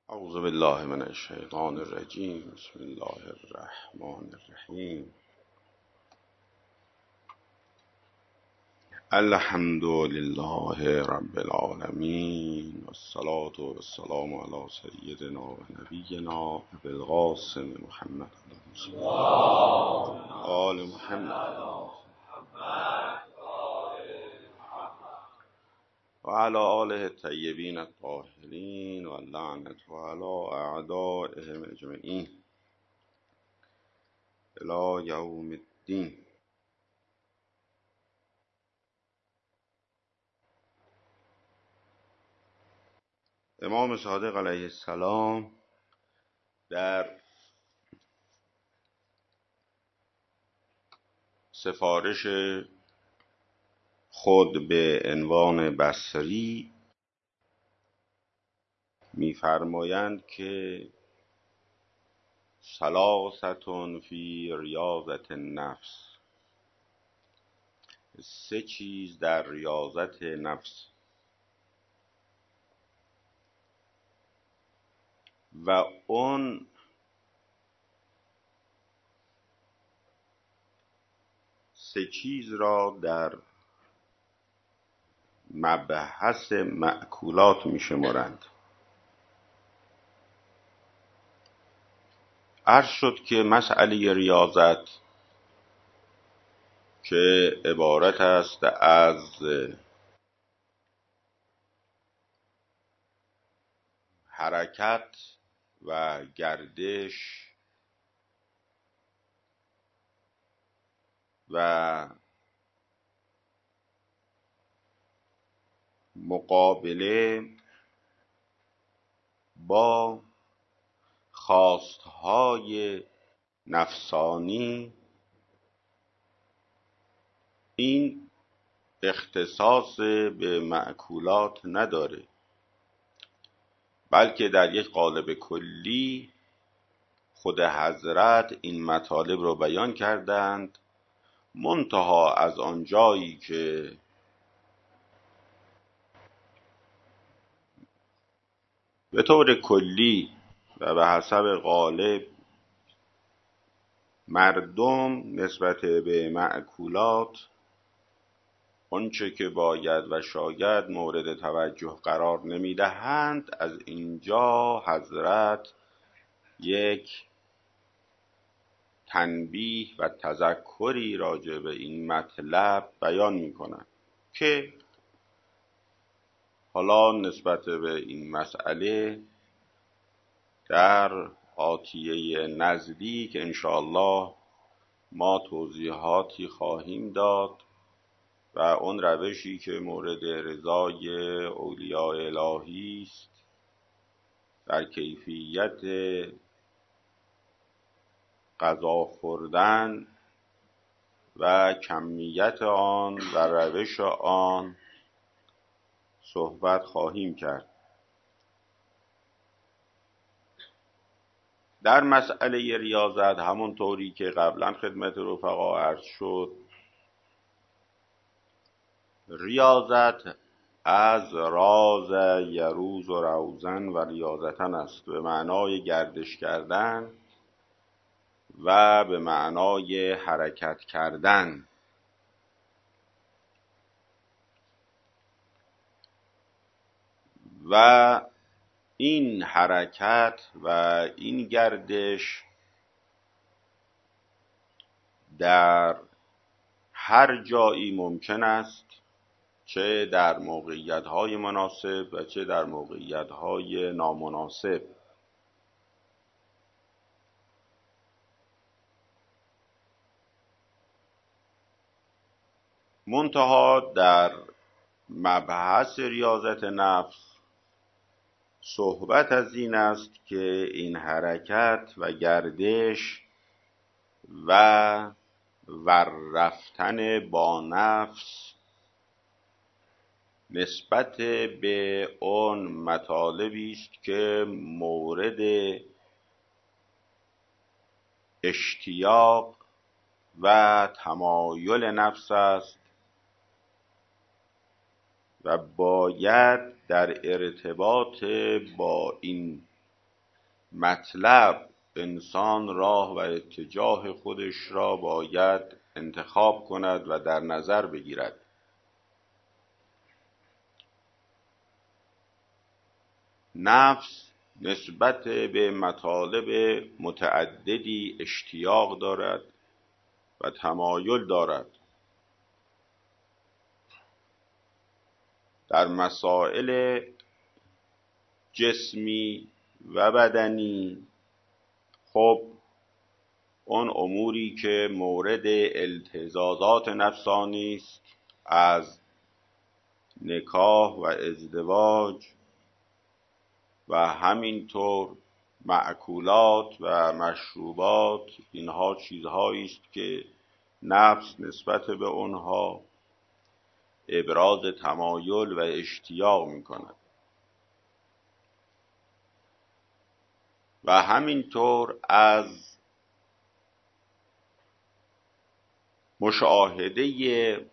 اعوذ بالله من الشیطان الرجیم. بسم الله الرحمن الرحیم. الحمد لله رب العالمین والصلاة والسلام علی سیدنا و نبینا ابی القاسم محمد آل محمد و علی آله الطیبین الطاهرین و اللعنة علی اعدائهم اجمعین الی یوم الدین. امام صادق علیه السلام در سفارش خود به عنوان بصری می‌فرمایند که ثلاثة فی ریاضة النفس، سه چیز در ریاضت نفس و اون سه چیز را در مبحث مأکولات می‌شمارند. عرض شد که مسئله ریاضت که عبارت است از حرکت و گردش و مقابله با خواستهای نفسانی، این اختصاص به مأکولات نداره، بلکه در یک قالب کلی خود حضرت این مطالب رو بیان کردند، منتها از آنجایی که به طور کلی و به حسب غالب مردم نسبت به مأکولات آنچه که باید و شاید مورد توجه قرار نمیدهند، از اینجا حضرت یک تنبیه و تذکری راجع به این مطلب بیان میکنند که حالا نسبت به این مسئله در آتیه نزدیک انشاءالله ما توضیحاتی خواهیم داد و اون روشی که مورد رضای اولیاء الهی است در کیفیت غذا خوردن و کمیت آن و روش آن صحبت خواهیم کرد. در مسئله ریاضت همونطوری که قبلا خدمت رفقا عرض شد، ریاضت از راز یروز و روزن و ریاضتن است، به معنای گردش کردن و به معنای حرکت کردن. و این حرکت و این گردش در هر جایی ممکن است، چه در موقعیت‌های مناسب و چه در موقعیت‌های نامناسب. منتها در مبحث ریاضت نفس صحبت از این است که این حرکت و گردش و وررفتن با نفس نسبت به اون مطالبی است که مورد اشتیاق و تمایل نفس است و باید در ارتباط با این مطلب انسان راه و اتجاه خودش را باید انتخاب کند و در نظر بگیرد. نفس نسبت به مطالب متعددی اشتیاق دارد و تمایل دارد. در مسائل جسمی و بدنی خب اون اموری که مورد التزازات نفسانی است، از نکاح و ازدواج و همینطور مأکولات و مشروبات، اینها چیزهایی است که نفس نسبت به آنها ابراز تمایل و اشتیاق می‌کند. و همینطور از مشاهده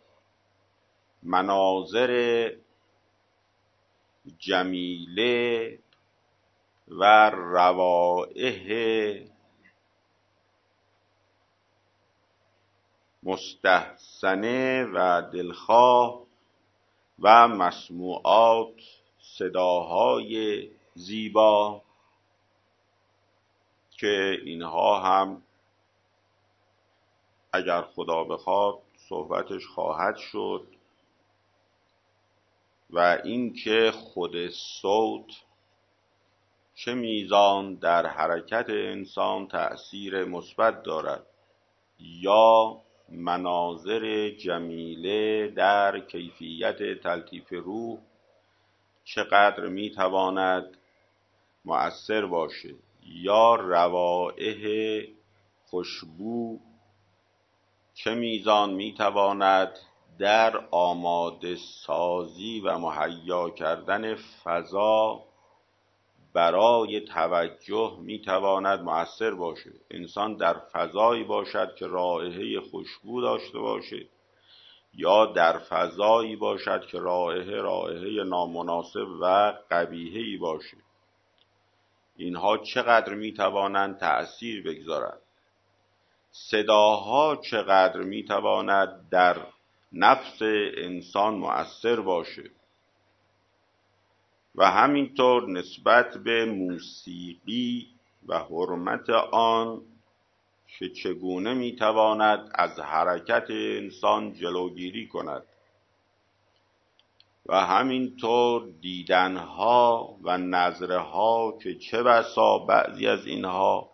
مناظر جمیله و روائح مستحسنه و دلخواه و مسموعات، صداهای زیبا که اینها هم اگر خدا بخواد صحبتش خواهد شد، و اینکه خود صوت چه میزان در حرکت انسان تأثیر مثبت دارد، یا مناظر جمیله در کیفیت تلطیف روح چقدر میتواند مؤثر باشه، یا روائح خوشبو چه میزان میتواند در آماده سازی و مهیا کردن فضا برای توجه میتواند مؤثر باشه. انسان در فضایی باشد که رائحه خوشبو داشته باشه، یا در فضایی باشد که رائحه نامناسب و قبیحه‌ای باشه، اینها چقدر میتوانند تأثیر بگذارند. صداها چقدر میتواند در نفس انسان مؤثر باشه. و همینطور نسبت به موسیقی و حرمت آن که چگونه میتواند از حرکت انسان جلوگیری کند. و همینطور دیدنها و نظرها که چه بسا بعضی از اینها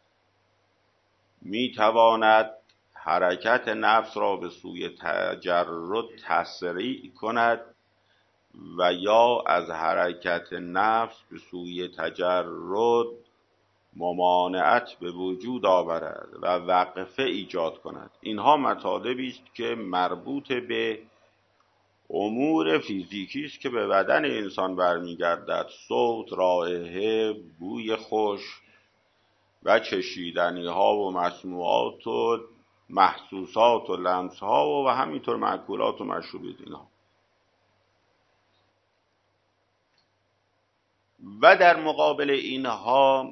میتواند حرکت نفس را به سوی تجرد تسریع کند و یا از حرکت نفس به سوی تجرد ممانعت به وجود آورد و وقفه ایجاد کند. اینها مطالبی است که مربوط به امور فیزیکی است که به بدن انسان برمیگردد: صوت، رائحه، بوی خوش و چشیدنی ها و مسموعات و محسوسات و لمس ها و همینطور مأکولات و مشروبات اینها. و در مقابل اینها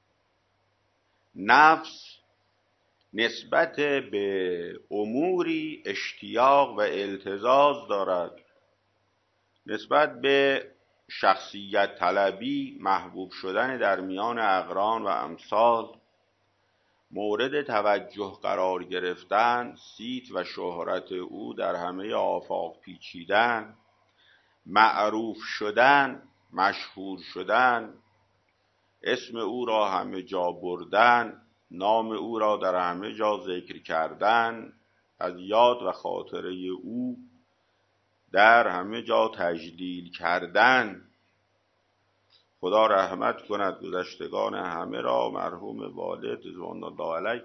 نفس نسبت به اموری اشتیاق و التزاز دارد. نسبت به شخصیت طلبی، محبوب شدن در میان اقران و امثال، مورد توجه قرار گرفتن، صیت و شهرت او در همه آفاق پیچیدن، معروف شدن، مشهور شدن، اسم او را همه جا بردن، نام او را در همه جا ذکر کردن، از یاد و خاطره او در همه جا تجلیل کردن. خدا رحمت کند گذشتگان همه را، مرحوم والد رضوان الله علیه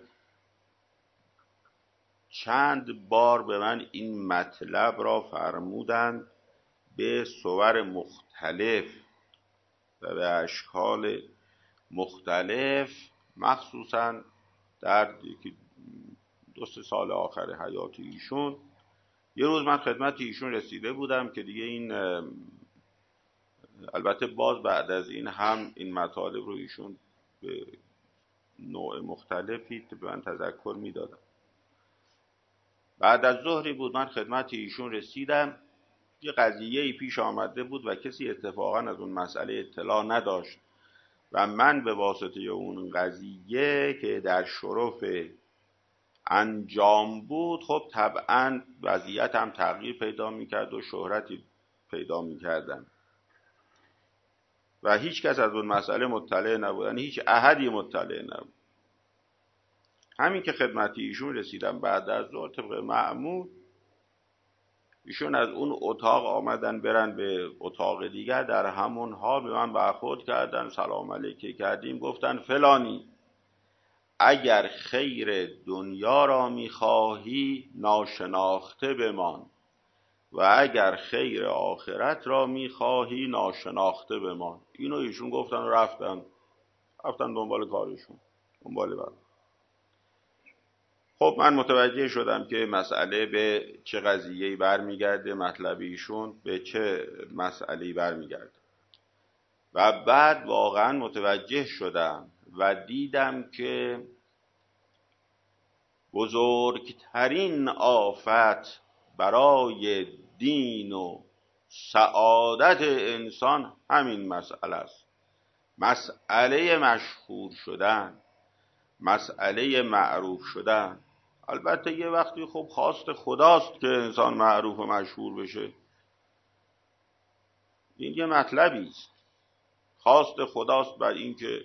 چند بار به من این مطلب را فرمودند به صور مختلف و به اشکال مختلف، مخصوصا در 2-3 سال آخر حیات ایشون. یه روز من خدمت ایشون رسیده بودم که دیگه این البته باز بعد از این هم این مطالب رو ایشون به نوع مختلفی به من تذکر میدادن. بعد از ظهری بود من خدمت ایشون رسیدم. یه قضیه‌ای پیش آمده بود و کسی اتفاقا از اون مسئله اطلاع نداشت و من به واسطه اون قضیه که در شرف انجام بود، خب طبعا وضعیتم تغییر پیدا میکرد و شهرتی پیدا میکردم و هیچ کس از اون مسئله مطلع نبود، یعنی هیچ احدی مطلع نبود. همین که خدمت ایشون رسیدم بعد از ظهر، طبق معمول ایشون از اون اتاق آمدن برن به اتاق دیگر. در همون حال به من برخورد کردن، سلام علیکه کردیم، گفتن فلانی اگر خیر دنیا را میخواهی ناشناخته بمان و اگر خیر آخرت را میخواهی ناشناخته بمان. اینو ایشون گفتن و رفتن دنبال کارشون، دنبال بعد. خب من متوجه شدم که مسئله به چه قضیه‌ای برمیگرده، مطلب ایشون به چه مسئله‌ای برمیگرده و بعد واقعا متوجه شدم و دیدم که بزرگترین آفت برای دین و سعادت انسان همین مسئله است. مسئله مشهور شدن، مسئله معروف شدن. البته یه وقتی خب خواست خداست که انسان معروف و مشهور بشه، این یه مطلبی است. خواست خداست بر این که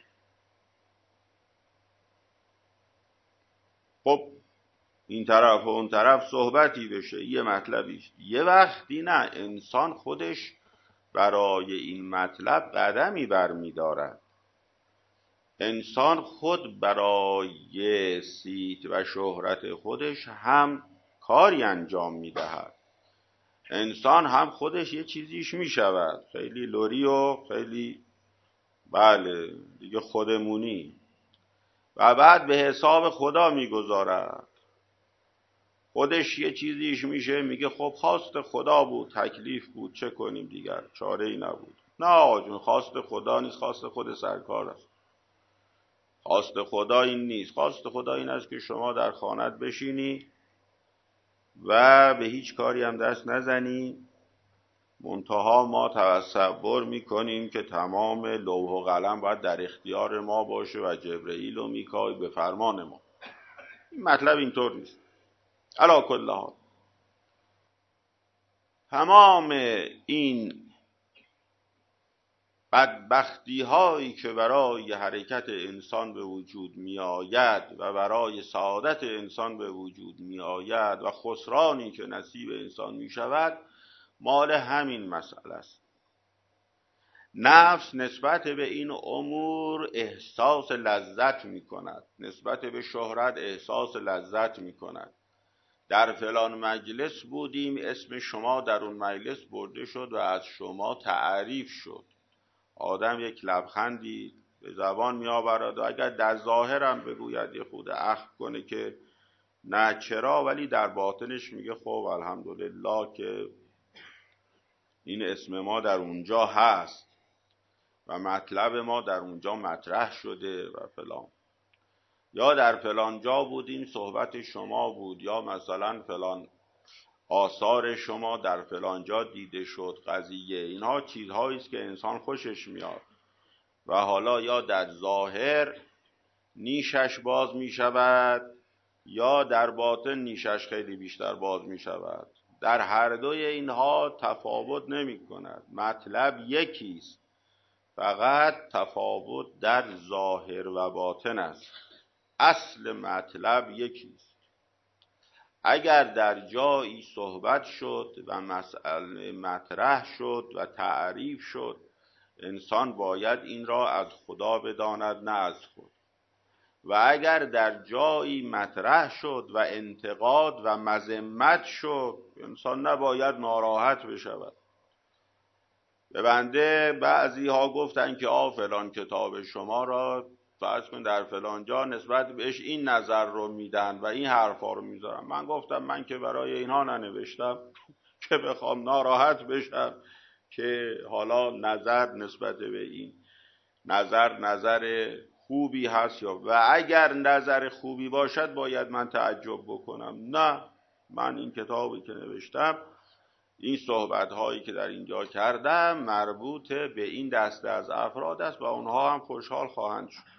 خب این طرف و اون طرف صحبتی بشه، یه مطلبی است. یه وقتی نه، انسان خودش برای این مطلب قدمی برمی‌دارد. انسان خود برای صیت و شهرت خودش هم کاری انجام می‌دهد. انسان هم خودش یه چیزیش می‌شود، خیلی لوری و خیلی بله دیگه خودمونی، و بعد به حساب خدا می‌گذارد. خودش یه چیزیش میشه، میگه خب خواست خدا بود، تکلیف بود، چه کنیم دیگر، چاره ای نبود. نه آقا جون، خواست خدا نیست، خواست خود سرکار است. خواست خدا این نیست. خواست خدا این است که شما در خانت بشینی و به هیچ کاری هم دست نزنی. منتها ما تصور میکنیم که تمام لوح و قلم باید در اختیار ما باشه و جبرئیل و میکائیل به فرمان ما. این مطلب اینطور نیست. علی کل حال تمام این بدبختی هایی که برای حرکت انسان به وجود می آید و برای سعادت انسان به وجود می آید و خسرانی که نصیب انسان می شود، مال همین مسئله است. نفس نسبت به این امور احساس لذت می کند، نسبت به شهرت احساس لذت می کند. در فلان مجلس بودیم، اسم شما در اون مجلس برده شد و از شما تعریف شد. آدم یک لبخندی به زبان می آورد و اگر در ظاهرم بگوید یه خود اخم کنه که نه چرا، ولی در باطنش میگه خب الحمدلله که این اسم ما در اونجا هست و مطلب ما در اونجا مطرح شده و فلان، یا در فلان جا بودیم صحبت شما بود، یا مثلا فلان آثار شما در فلان جا دیده شد. قضیه اینها چیزهایی است که انسان خوشش میاد و حالا یا در ظاهر نیشش باز می شود یا در باطن نیشش خیلی بیشتر باز می شود. در هر دوی اینها تفاوت نمی کند. مطلب یکی است، فقط تفاوت در ظاهر و باطن است. اصل مطلب یکی است. اگر در جایی صحبت شد و مسئله مطرح شد و تعریف شد، انسان باید این را از خدا بداند نه از خود. و اگر در جایی مطرح شد و انتقاد و مذمت شد، انسان نباید ناراحت بشود. به بنده بعضی ها گفتن که فلان کتاب شما را فرض کن در فلان جا نسبت بهش این نظر رو میدن و این حرفا رو میذارن. من گفتم من که برای اینها ننوشتم که بخوام ناراحت بشم که حالا نظر نسبت به این نظر خوبی هست و اگر نظر خوبی باشد باید من تعجب بکنم. نه، من این کتابی که نوشتم، این صحبت هایی که در اینجا کردم مربوط به این دسته از افراد است و اونها هم خوشحال خواهند شد.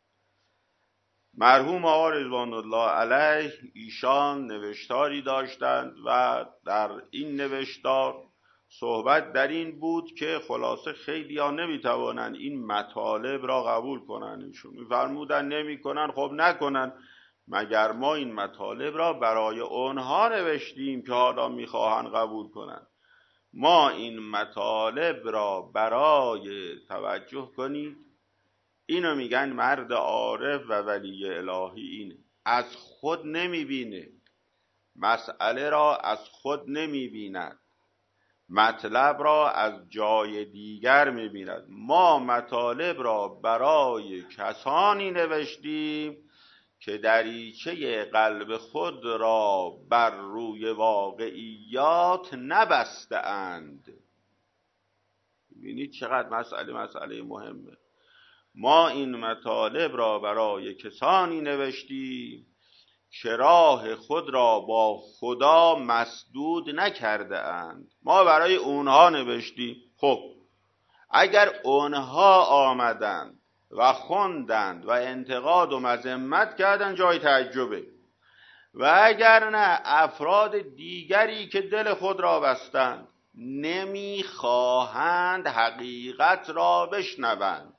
مرحوم آقا رضوان الله علیه ایشان نوشتاری داشتند و در این نوشتار صحبت در این بود که خلاصه خیلی ها نمیتوانند این مطالب را قبول کنند. ایشون میفرمودن نمیکنن، خب نکنن، مگر ما این مطالب را برای اونها نوشتیم که حالا میخواهند قبول کنند. ما این مطالب را برای توجه کنید، اینو میگن مرد عارف و ولی الهی اینه، از خود نمیبینه، مسئله را از خود نمیبیند، مطلب را از جای دیگر میبیند. ما مطالب را برای کسانی نوشتیم که دریچه قلب خود را بر روی واقعیات نبسته اند. ببینید چقدر مسئله مهمه. ما این مطالب را برای کسانی نوشتیم که راه خود را با خدا مسدود نکرده اند. ما برای اونها نوشتیم. خب اگر اونها آمدند و خوندند و انتقاد و مذمت کردند جای تعجبه، و اگر نه افراد دیگری که دل خود را بستند نمیخواهند حقیقت را بشنوند،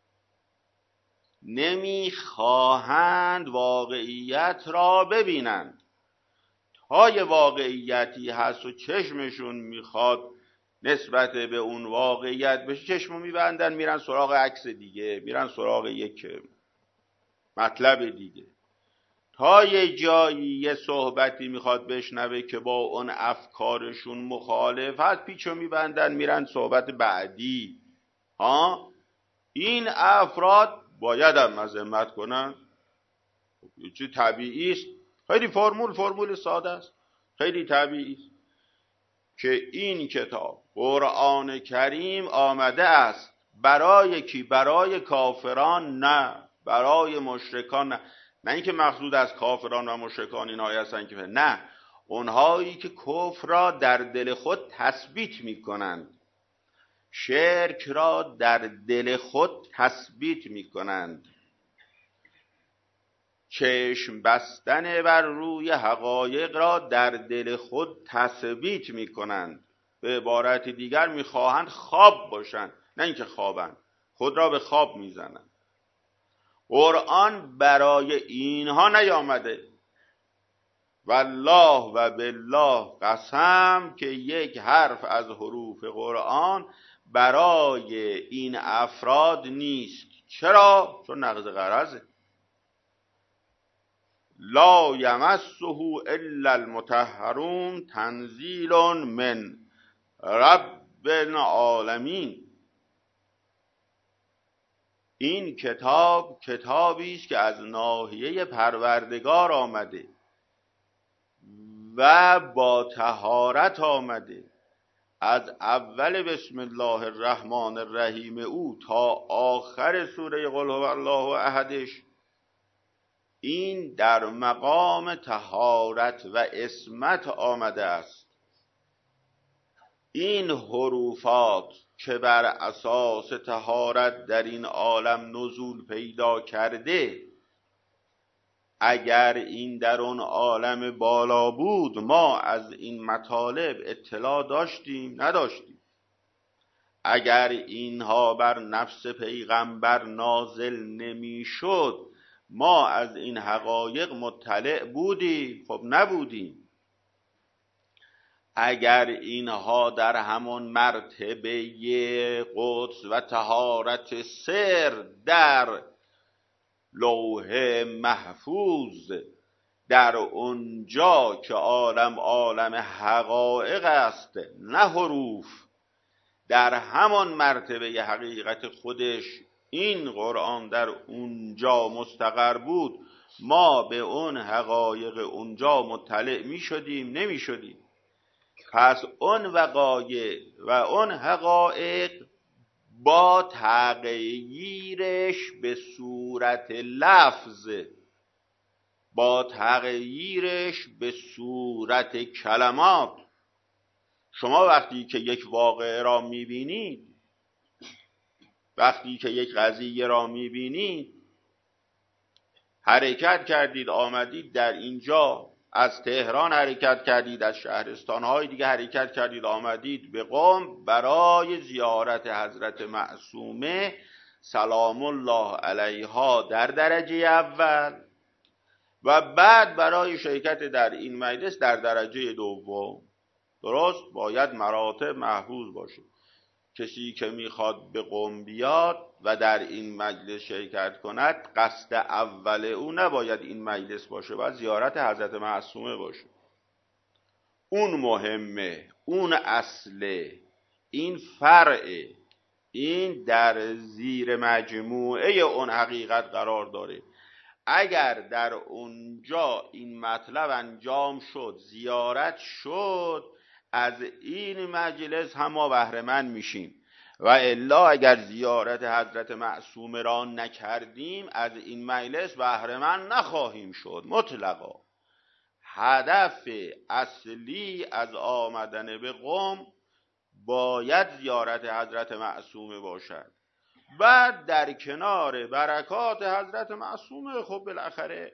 نمیخواهند واقعیت را ببینند. تا یه واقعیتی هست و چشمشون میخواد نسبت به اون واقعیت بشه، چشمو میبندن میرن سراغ عکس دیگه، میرن سراغ یک مطلب دیگه. تا یه جایی یه صحبتی میخواد بشنوه که با اون افکارشون مخالف هست، پیچو میبندن میرن صحبت بعدی. این افراد باید هم مذمت کنن، چه طبیعی است. خیلی فرمول ساده است، خیلی طبیعی است که این کتاب قرآن کریم آمده است برای کی؟ برای کافران نه، برای مشرکان نه. نه اینکه مقصود از کافران و مشرکان اینهایی هستن که نه، اونهایی که کفر را در دل خود تثبیت میکنند، شرک را در دل خود تثبیت میکنند، چشم بستن بر روی حقایق را در دل خود تثبیت میکنند. به عبارت دیگر میخواهند خواب باشند، نه اینکه خوابند، خود را به خواب میزنند. قرآن برای اینها نیامده. والله و بالله قسم که یک حرف از حروف قرآن برای این افراد نیست. چرا؟ چون نقض غرضه. لا یمسه الا المطهرون تنزیل من رب العالمین. این کتاب کتابی است که از ناحیه پروردگار آمده و با طهارت آمده. از اول بسم الله الرحمن الرحیم او تا آخر سوره قل هو الله احدش، این در مقام طهارت و عصمت آمده است. این حروفات که بر اساس طهارت در این عالم نزول پیدا کرده، اگر این در اون عالم بالا بود ما از این مطالب اطلاع داشتیم؟ نداشتیم. اگر اینها بر نفس پیغمبر نازل نمیشد ما از این حقایق مطلع بودیم؟ خب نبودیم. اگر اینها در همون مرتبه قدس و طهارت سر در لوح محفوظ، در اونجا که عالم حقایق است نه حروف، در همان مرتبه حقیقت خودش این قرآن در اونجا مستقر بود، ما به اون حقایق اونجا مطلع می شدیم؟ نمی شدیم. پس اون وقایع و اون حقایق با تغییرش به صورت لفظ، با تغییرش به صورت کلمات. شما وقتی که یک واقعه را میبینید، وقتی که یک قضیه را میبینید، حرکت کردید آمدید در اینجا، از تهران حرکت کردید، از شهرستانهای دیگه حرکت کردید آمدید به قم برای زیارت حضرت معصومه سلام الله علیها در درجه اول و بعد برای شرکت در این مجلس در درجه دوم. درست؟ باید مراتب محفوظ باشه. کسی که میخواد به قم بیاد و در این مجلس شرکت کند، قصد اول او نباید این مجلس باشه، باید زیارت حضرت معصومه باشه. اون مهمه، اون اصله، این فرعه، این در زیر مجموعه اون حقیقت قرار داره. اگر در اونجا این مطلب انجام شد، زیارت شد، از این مجلس هم ما بهره مند میشیم، و الا اگر زیارت حضرت معصومه را نکردیم از این مجلس بهره مند نخواهیم شد مطلقا. هدف اصلی از آمدن به قم باید زیارت حضرت معصومه باشد. بعد در کنار برکات حضرت معصومه خب بالاخره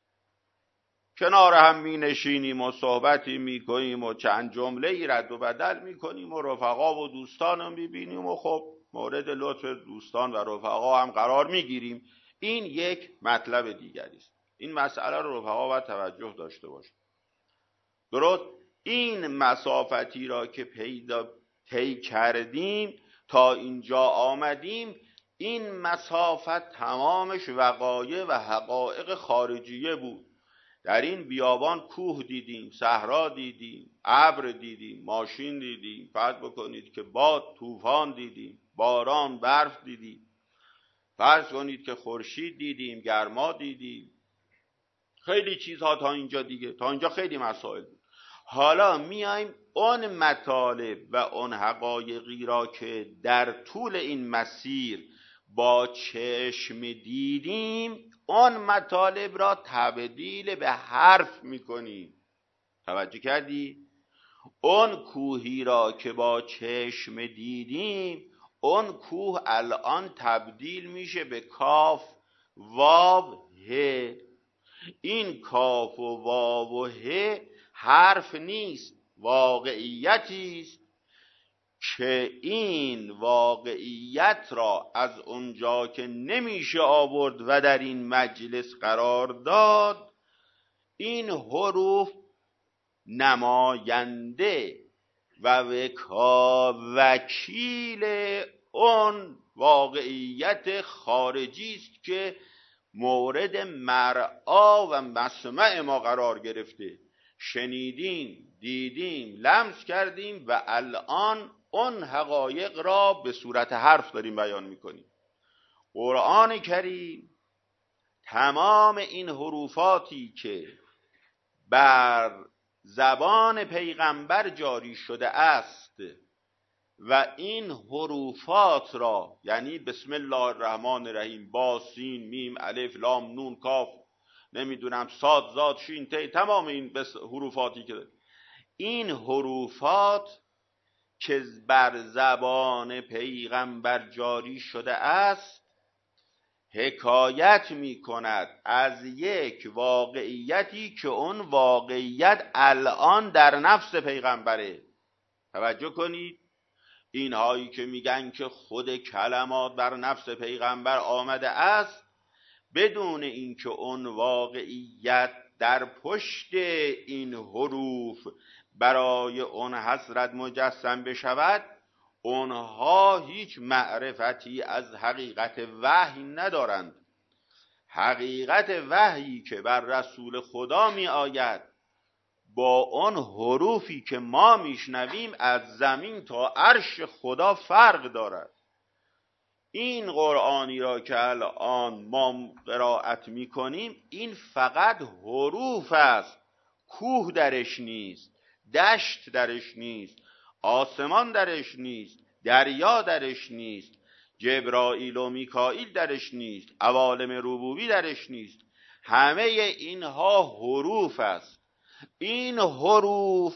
کنار هم می نشینیم و صحبتی می کنیم و چند جمله رد و بدل می کنیم و رفقا و دوستان هم می بینیم و خب مورد لطف دوستان و رفقا هم قرار می گیریم. این یک مطلب دیگری است. این مسئله رو رفقا باید توجه داشته باشه. درست؟ این مسافتی را که طی کردیم تا اینجا آمدیم، این مسافت تمامش وقایع و حقایق خارجیه بود. در این بیابان کوه دیدیم، صحرا دیدیم، ابر دیدیم، ماشین دیدیم، فرض بکنید که باد، طوفان دیدیم، باران، برف دیدیم، فرض کنید که خورشید دیدیم، گرما دیدیم، خیلی چیزها تا اینجا دیگه، تا اینجا خیلی مسائل بود. حالا میایم اون مطالب و اون حقایقی را که در طول این مسیر با چشم دیدیم، اون مطالب را تبدیل به حرف میکنیم. توجه کردی؟ اون کوهی را که با چشم دیدیم، اون کوه الان تبدیل میشه به کاف واو ه. این کاف و واو و ه حرف نیست، واقعیتی است که این واقعیت را از اونجا که نمیشه آورد و در این مجلس قرار داد، این حروف نماینده و وکیل اون واقعیت خارجی است که مورد مرعا و مسمع ما قرار گرفته. شنیدیم، دیدیم، لمس کردیم و الان اون حقایق را به صورت حرف داریم بیان میکنیم. قرآن کریم تمام این حروفاتی که بر زبان پیغمبر جاری شده است و این حروفات را، یعنی بسم الله الرحمن الرحیم، با، سین، میم، الف، لام، نون، کاف، نمیدونم صاد، زاد، شین، ته، تمام این حروفاتی که این حروفات که بر زبان پیغمبر جاری شده است حکایت می کند از یک واقعیتی که اون واقعیت الان در نفس پیغمبره. توجه کنید، اینهایی که میگن که خود کلمات بر نفس پیغمبر آمده است، بدون اینکه اون واقعیت در پشت این حروف برای اون حضرت مجسم بشود، اونها هیچ معرفتی از حقیقت وحی ندارند. حقیقت وحی که بر رسول خدا می آید با اون حروفی که ما میشنویم از زمین تا عرش خدا فرق دارد. این قرآنی را که الان ما قرائت میکنیم، این فقط حروف است. کوه درش نیست، دشت درش نیست، آسمان درش نیست، دریا درش نیست، جبرائیل و میکائیل درش نیست، عوالم ربوبی درش نیست. همه اینها حروف است. این حروف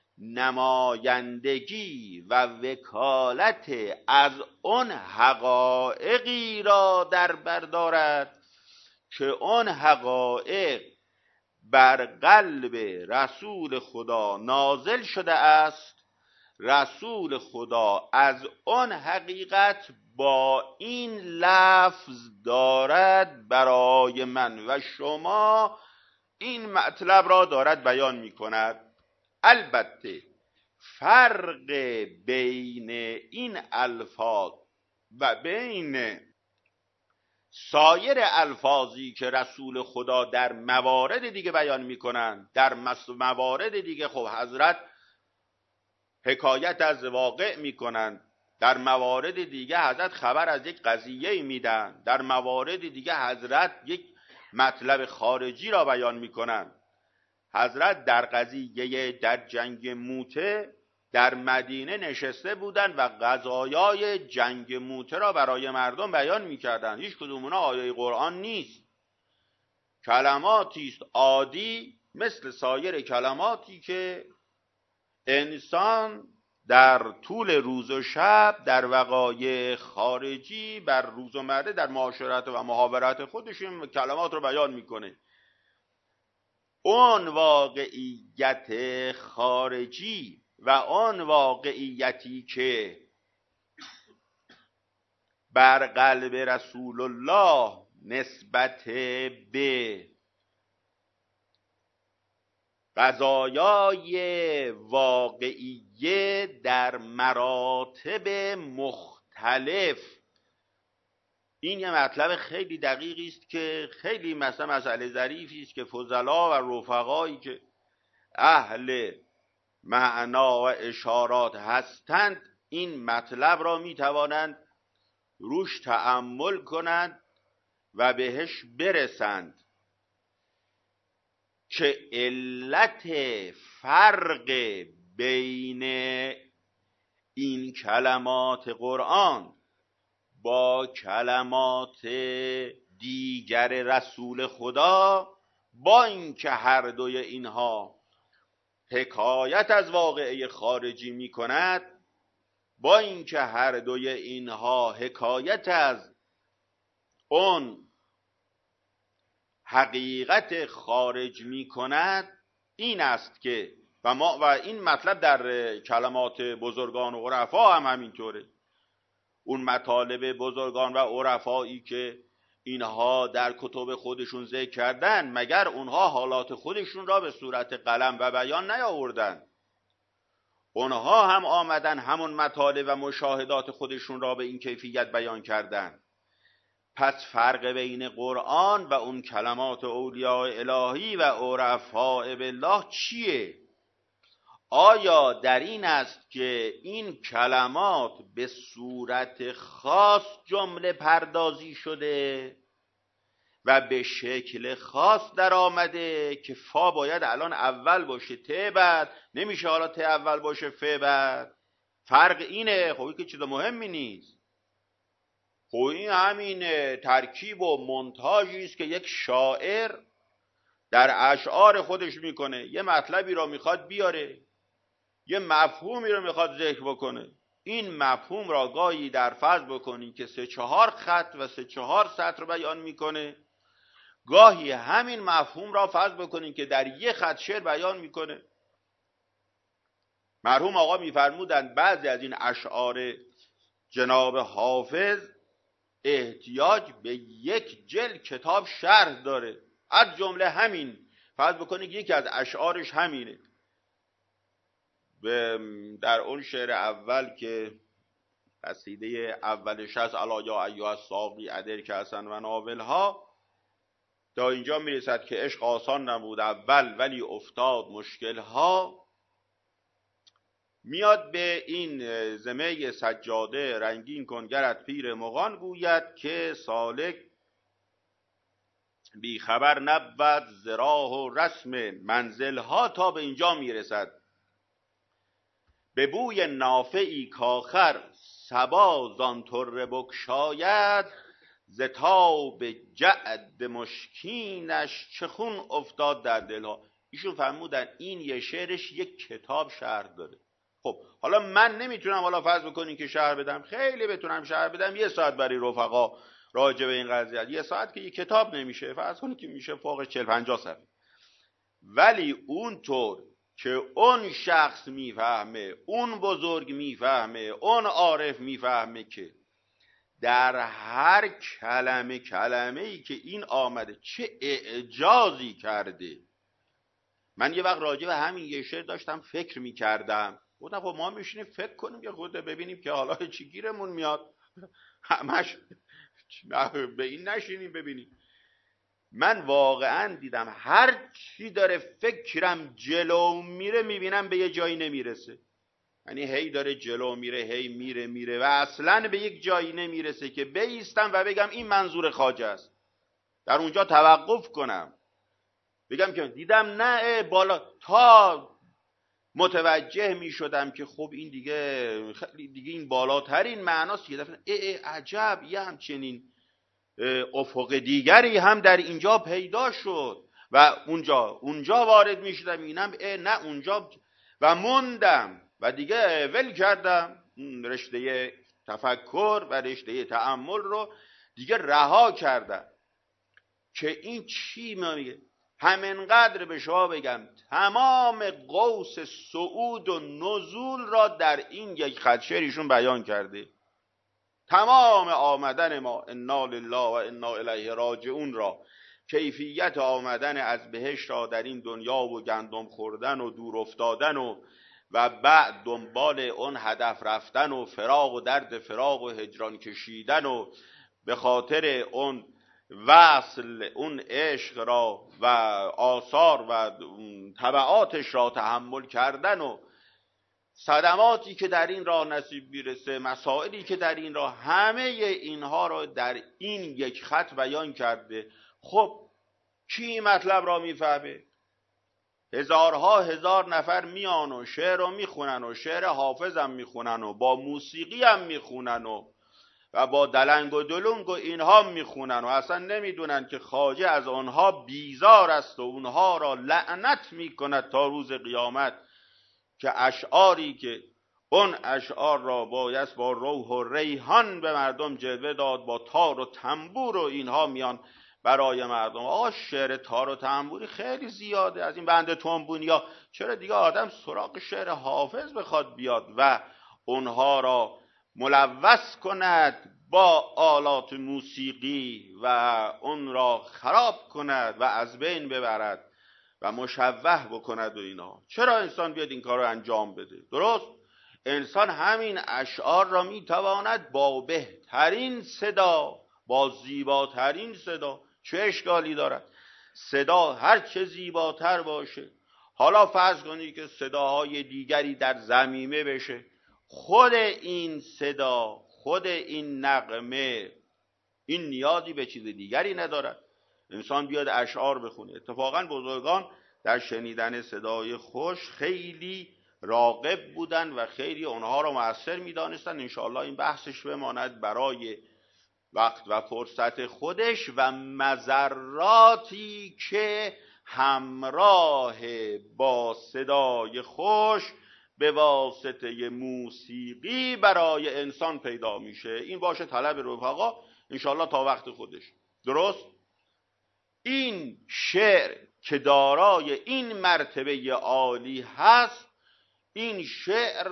نمایندگی و وکالت از آن حقایقی را در بر دارد که آن حقایق بر قلب رسول خدا نازل شده است. رسول خدا از آن حقیقت با این لفظ دارد برای من و شما این مطلب را دارد بیان می کند. البته فرق بین این الفاظ و بین سایر الفاظی که رسول خدا در موارد دیگه بیان می کنند، در موارد دیگه خب حضرت حکایت از واقع می کنند، در موارد دیگه حضرت خبر از یک قضیه میدن، در موارد دیگه حضرت یک مطلب خارجی را بیان می کنند. حضرت در قضیه در جنگ موته در مدینه نشسته بودند و قضایای جنگ موته را برای مردم بیان می‌کردند. هیچ کدوم اونها آیه قرآن نیست، کلماتی است عادی مثل سایر کلماتی که انسان در طول روز و شب در وقایع خارجی بر روزمره در معاشرت و محاورت خودش این کلمات رو بیان میکنه. اون واقعیت خارجی و آن واقعیتی که بر قلب رسول الله نسبت به قضایای واقعیه در مراتب مختلف، این یه مطلب خیلی دقیقی است که خیلی مسئله ظریفی است که فضلا و رفقایی که اهل معنا و اشارات هستند این مطلب را میتوانند روش تأمل کنند و بهش برسند که علت فرق بین این کلمات قرآن با کلمات دیگر رسول خدا، با اینکه هر دوی اینها حکایت از واقعه خارجی می کند، با اینکه هر دوی اینها حکایت از اون حقیقت خارج می کند، این است که و این مطلب در کلمات بزرگان و عرفا هم همینطوره. اون مطالب بزرگان و عرفایی که اینها در کتب خودشون ذکر کردن، مگر اونها حالات خودشون را به صورت قلم و بیان نیاوردن؟ اونها هم آمدن همون مطالب و مشاهدات خودشون را به این کیفیت بیان کردن. پس فرق بین قرآن و اون کلمات اولیاء الهی و عرفاء بالله چیه؟ آیا در این است که این کلمات به صورت خاص جمله پردازی شده و به شکل خاص در آمده که فا باید الان اول باشه ت بعد، نمیشه حالا ت اول باشه ف بعد؟ فرق اینه. خب این که چیز مهمی نیست. خب این همین ترکیب و منتاجی است که یک شاعر در اشعار خودش میکنه. یه مطلبی را میخواد بیاره، یه مفهومی رو میخواد ذکر بکنه. این مفهوم را گاهی در فرض بکنی که 3-4 خط و 3-4 سطر رو بیان میکنه، گاهی همین مفهوم را فرض بکنین که در یک خط شعر بیان میکنه. مرحوم آقا میفرمودند بعضی از این اشعار جناب حافظ احتیاج به یک جلد کتاب شرح داره. از جمله همین فرض بکنید یکی از اشعارش همینه. در اون شعر اول که قصیده اولش هست الا یا ایها الساقی ادر که حسن و ناولها، تا اینجا میرسد که عشق آسان نبود اول ولی افتاد مشکلها. میاد به این زمه سجاده رنگین کن گرت پیر مغان گوید که سالک بی خبر نبود ز راه و رسم منزلها. تا به اینجا میرسد به بوی نافعی کاخر صبا زان طره بگشاید، ز تاب جعد مشکینش چه خون افتاد در دلها. ایشون فرمودن این یه شعرش یک کتاب شرح داره. خب حالا من نمیتونم، حالا فرض بکنین که شرح بدم، خیلی بتونم شرح بدم 1 ساعت برای رفقا راجع به این قضیه، 1 ساعت که یک کتاب نمیشه، فرض کنید که میشه فوق 40-50 صفحه. ولی اونطور که اون شخص میفهمه، اون بزرگ میفهمه، اون عارف میفهمه که در هر کلمه‌ای که این آمده چه اعجازی کرده. من یه وقت راجع به همین یه شعر داشتم فکر میکردم، گفتم خب ما میشینیم فکر کنیم یا خود ببینیم که حالا چی گیرمون میاد، همش به این نشینیم ببینیم. من واقعا دیدم هر چی داره فکرم جلو میره میبینم به یه جایی نمیرسه. یعنی هی داره جلو میره، هی میره و اصلا به یک جایی نمیرسه که بایستم و بگم این منظور خواجه است، در اونجا توقف کنم بگم که دیدم نه بالا، تا متوجه میشدم که خب این دیگه خیلی دیگه این بالاترین معناست. یه دفعه عجب، یه همچنین افق دیگری هم در اینجا پیدا شد و اونجا وارد میشدم اینم نه اونجا، و موندم و دیگه ول کردم رشته تفکر و رشته تأمل رو دیگه رها کردم. که این چی میگه؟ همینقدر به شما بگم تمام قوس صعود و نزول را در این یک خط شعر ایشون بیان کرده. تمام آمدن ما انا لله و انا الیه راجعون را، کیفیت آمدن از بهشت را در این دنیا و گندم خوردن و دور افتادن و بعد دنبال اون هدف رفتن و فراق و درد فراق و هجران کشیدن و به خاطر اون وصل اون عشق را و آثار و تبعاتش را تحمل کردن و صدماتی که در این راه نصیب میرسه، مسائلی که در این راه، همه اینها را در این یک خط بیان کرده. خب کی مطلب را میفهمه؟ هزارها هزار نفر میان و شعر رو میخونن و شعر حافظ هم میخونن و با موسیقی هم میخونن و با دلنگ و دلنگ و اینها میخونن و اصلا نمیدونن که خواجه از آنها بیزار است و اونها را لعنت میکند تا روز قیامت، که اشعاری که اون اشعار را بایست با روح و ریحان به مردم جلوه داد، با تار و تنبور و اینها میان برای مردم. آقا شعر تار و تنبوری خیلی زیاده، از این بنده تنبونیا چرا دیگه آدم سراغ شعر حافظ بخواد بیاد و اونها را ملوث کند با آلات موسیقی و اون را خراب کند و از بین ببرد و مشوه بکند و اینا؟ چرا انسان بیاد این کار رو انجام بده؟ درست انسان همین اشعار را میتواند با بهترین صدا، با زیباترین صدا، چه اشکالی دارد؟ صدا هر چه زیباتر باشه، حالا فرض کنید که صداهای دیگری در ضمیمه بشه، خود این صدا، خود این نغمه، این نیازی به چیز دیگری ندارد. انسان بیاد اشعار بخونه. اتفاقا بزرگان در شنیدن صدای خوش خیلی راغب بودن و خیلی اونها را مؤثر می‌دانستند. انشاءالله این بحثش بماند برای وقت و فرصت خودش و مضراتی که همراه با صدای خوش به واسطه موسیقی برای انسان پیدا میشه. این باشه طلب رفقا انشاءالله تا وقت خودش. درست؟ این شعر که دارای این مرتبه عالی هست، این شعر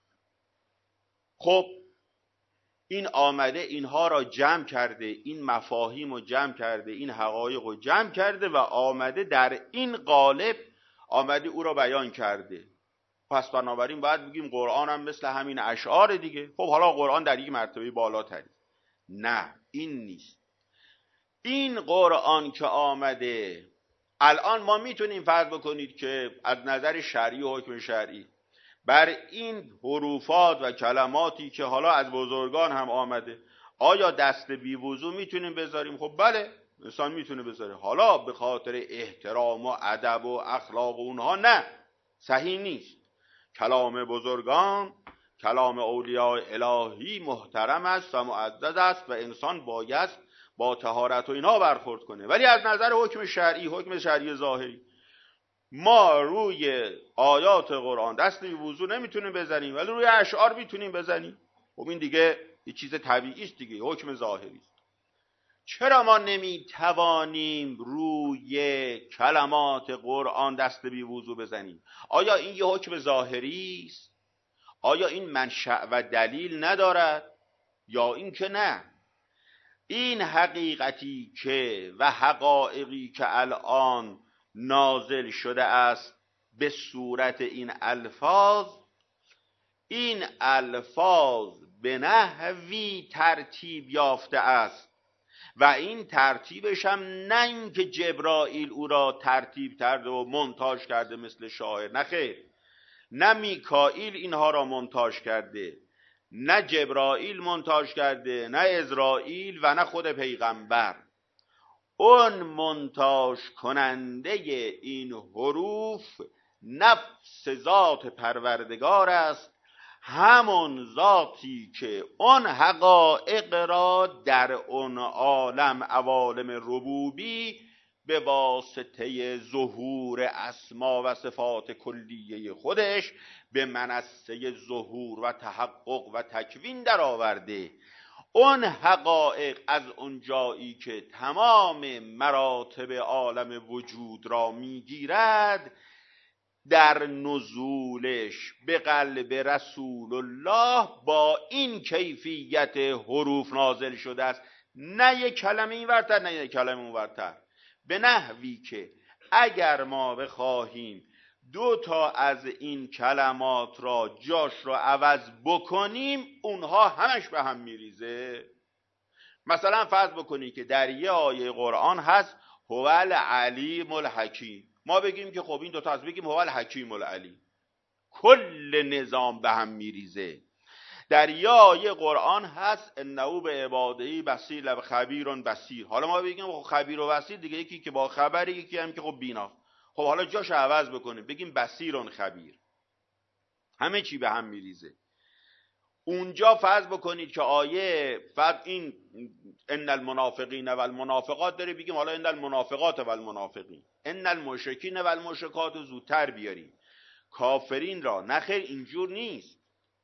خب این آمده اینها را جمع کرده، این مفاهیم رو جمع کرده، این حقایق رو جمع کرده و آمده در این قالب آمده او را بیان کرده. پس بنابراین باید بگیم قرآن هم مثل همین اشعار دیگه. خب حالا قرآن در یک مرتبه بالاتری. نه این نیست. این قرآن که آمده الان ما میتونیم فرض بکنید که از نظر شرعی و حکم شرعی بر این حروفات و کلماتی که حالا از بزرگان هم آمده آیا دست بی وضو میتونیم بذاریم؟ خب بله انسان میتونه بذاره. حالا به خاطر احترام و ادب و اخلاق و اونها نه، صحیح نیست. کلام بزرگان کلام اولیاء الهی محترم است و معزز است و انسان باید با طهارت و اینا برخورد کنه. ولی از نظر حکم شرعی ظاهری، ما روی آیات قرآن دست به وضو نمیتونیم بزنیم، ولی روی اشعار میتونیم بزنیم. خب این دیگه یه چیز طبیعی است دیگه، حکم ظاهری است. چرا ما نمیتوانیم روی کلمات قرآن دست به وضو بزنیم؟ آیا این یه حکم ظاهری است؟ آیا این منشأ و دلیل ندارد یا این که نه؟ این حقیقتی که و حقایقی که الان نازل شده است به صورت این الفاظ به نحوی ترتیب یافته است و این ترتیبش هم نه اینکه جبرائیل او را ترتیب کرده و مونتاژ کرده مثل شاعر، نه خیر، نه میکائیل اینها را مونتاژ کرده، نه جبرائیل مونتاژ کرده، نه عزرائیل و نه خود پیغمبر. اون مونتاژ کننده این حروف نفس ذات پروردگار است، همون ذاتی که اون حقایق را در اون عوالم ربوبی به واسطه ظهور اسما و صفات کلیه خودش به منصه ظهور و تحقق و تکوین در آورده. اون حقایق از اون جایی که تمام مراتب عالم وجود را میگیرد، در نزولش به قلب رسول الله با این کیفیت حروف نازل شده است، نه یک کلمه این ورتر نه یک کلمه اون ورتر، به نحوی که اگر ما بخواهیم دو تا از این کلمات را جاش را عوض بکنیم اونها همش به هم میریزه. مثلا فرض بکنید که در یه آیه قرآن هست هو العلیم الحکیم، ما بگیم که خب این دو تا از بگیم هو الحکیم العلیم، کل نظام به هم میریزه. در یه آیه قرآن هست انه به عباده بصیر و خبیر بصیر، حالا ما بگیم خب خبیر و بصیر دیگه، یکی که با خبری یکی هم که خب بینا، خب حالا جاش عوض بکنیم بگیم بصیر خبیر، همه چی به هم میریزه. اونجا فرض بکنید که آیه فرض این ان المنافقین و المنافقات داره، بگیم حالا ان المنافقات و المنافقین، ان المشرکین و المشرکات زودتر بیاریم، کافرین را. نخیر اینجور نیست.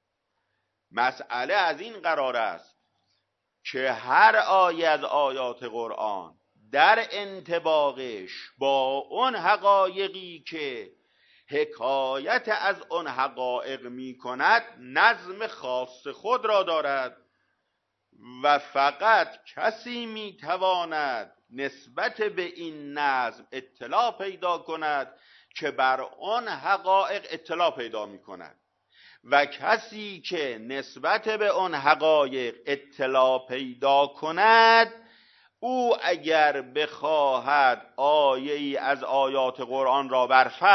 مسئله از این قرار است که هر آیه از آیات قرآن در انطباقش با اون حقایقی که حکایت از اون حقایق می کند نظم خاص خود را دارد و فقط کسی می تواند نسبت به این نظم اطلاع پیدا کند که بر اون حقایق اطلاع پیدا می کند، و کسی که نسبت به اون حقایق اطلاع پیدا کند او اگر بخواهد آیه‌ای از آیات قرآن را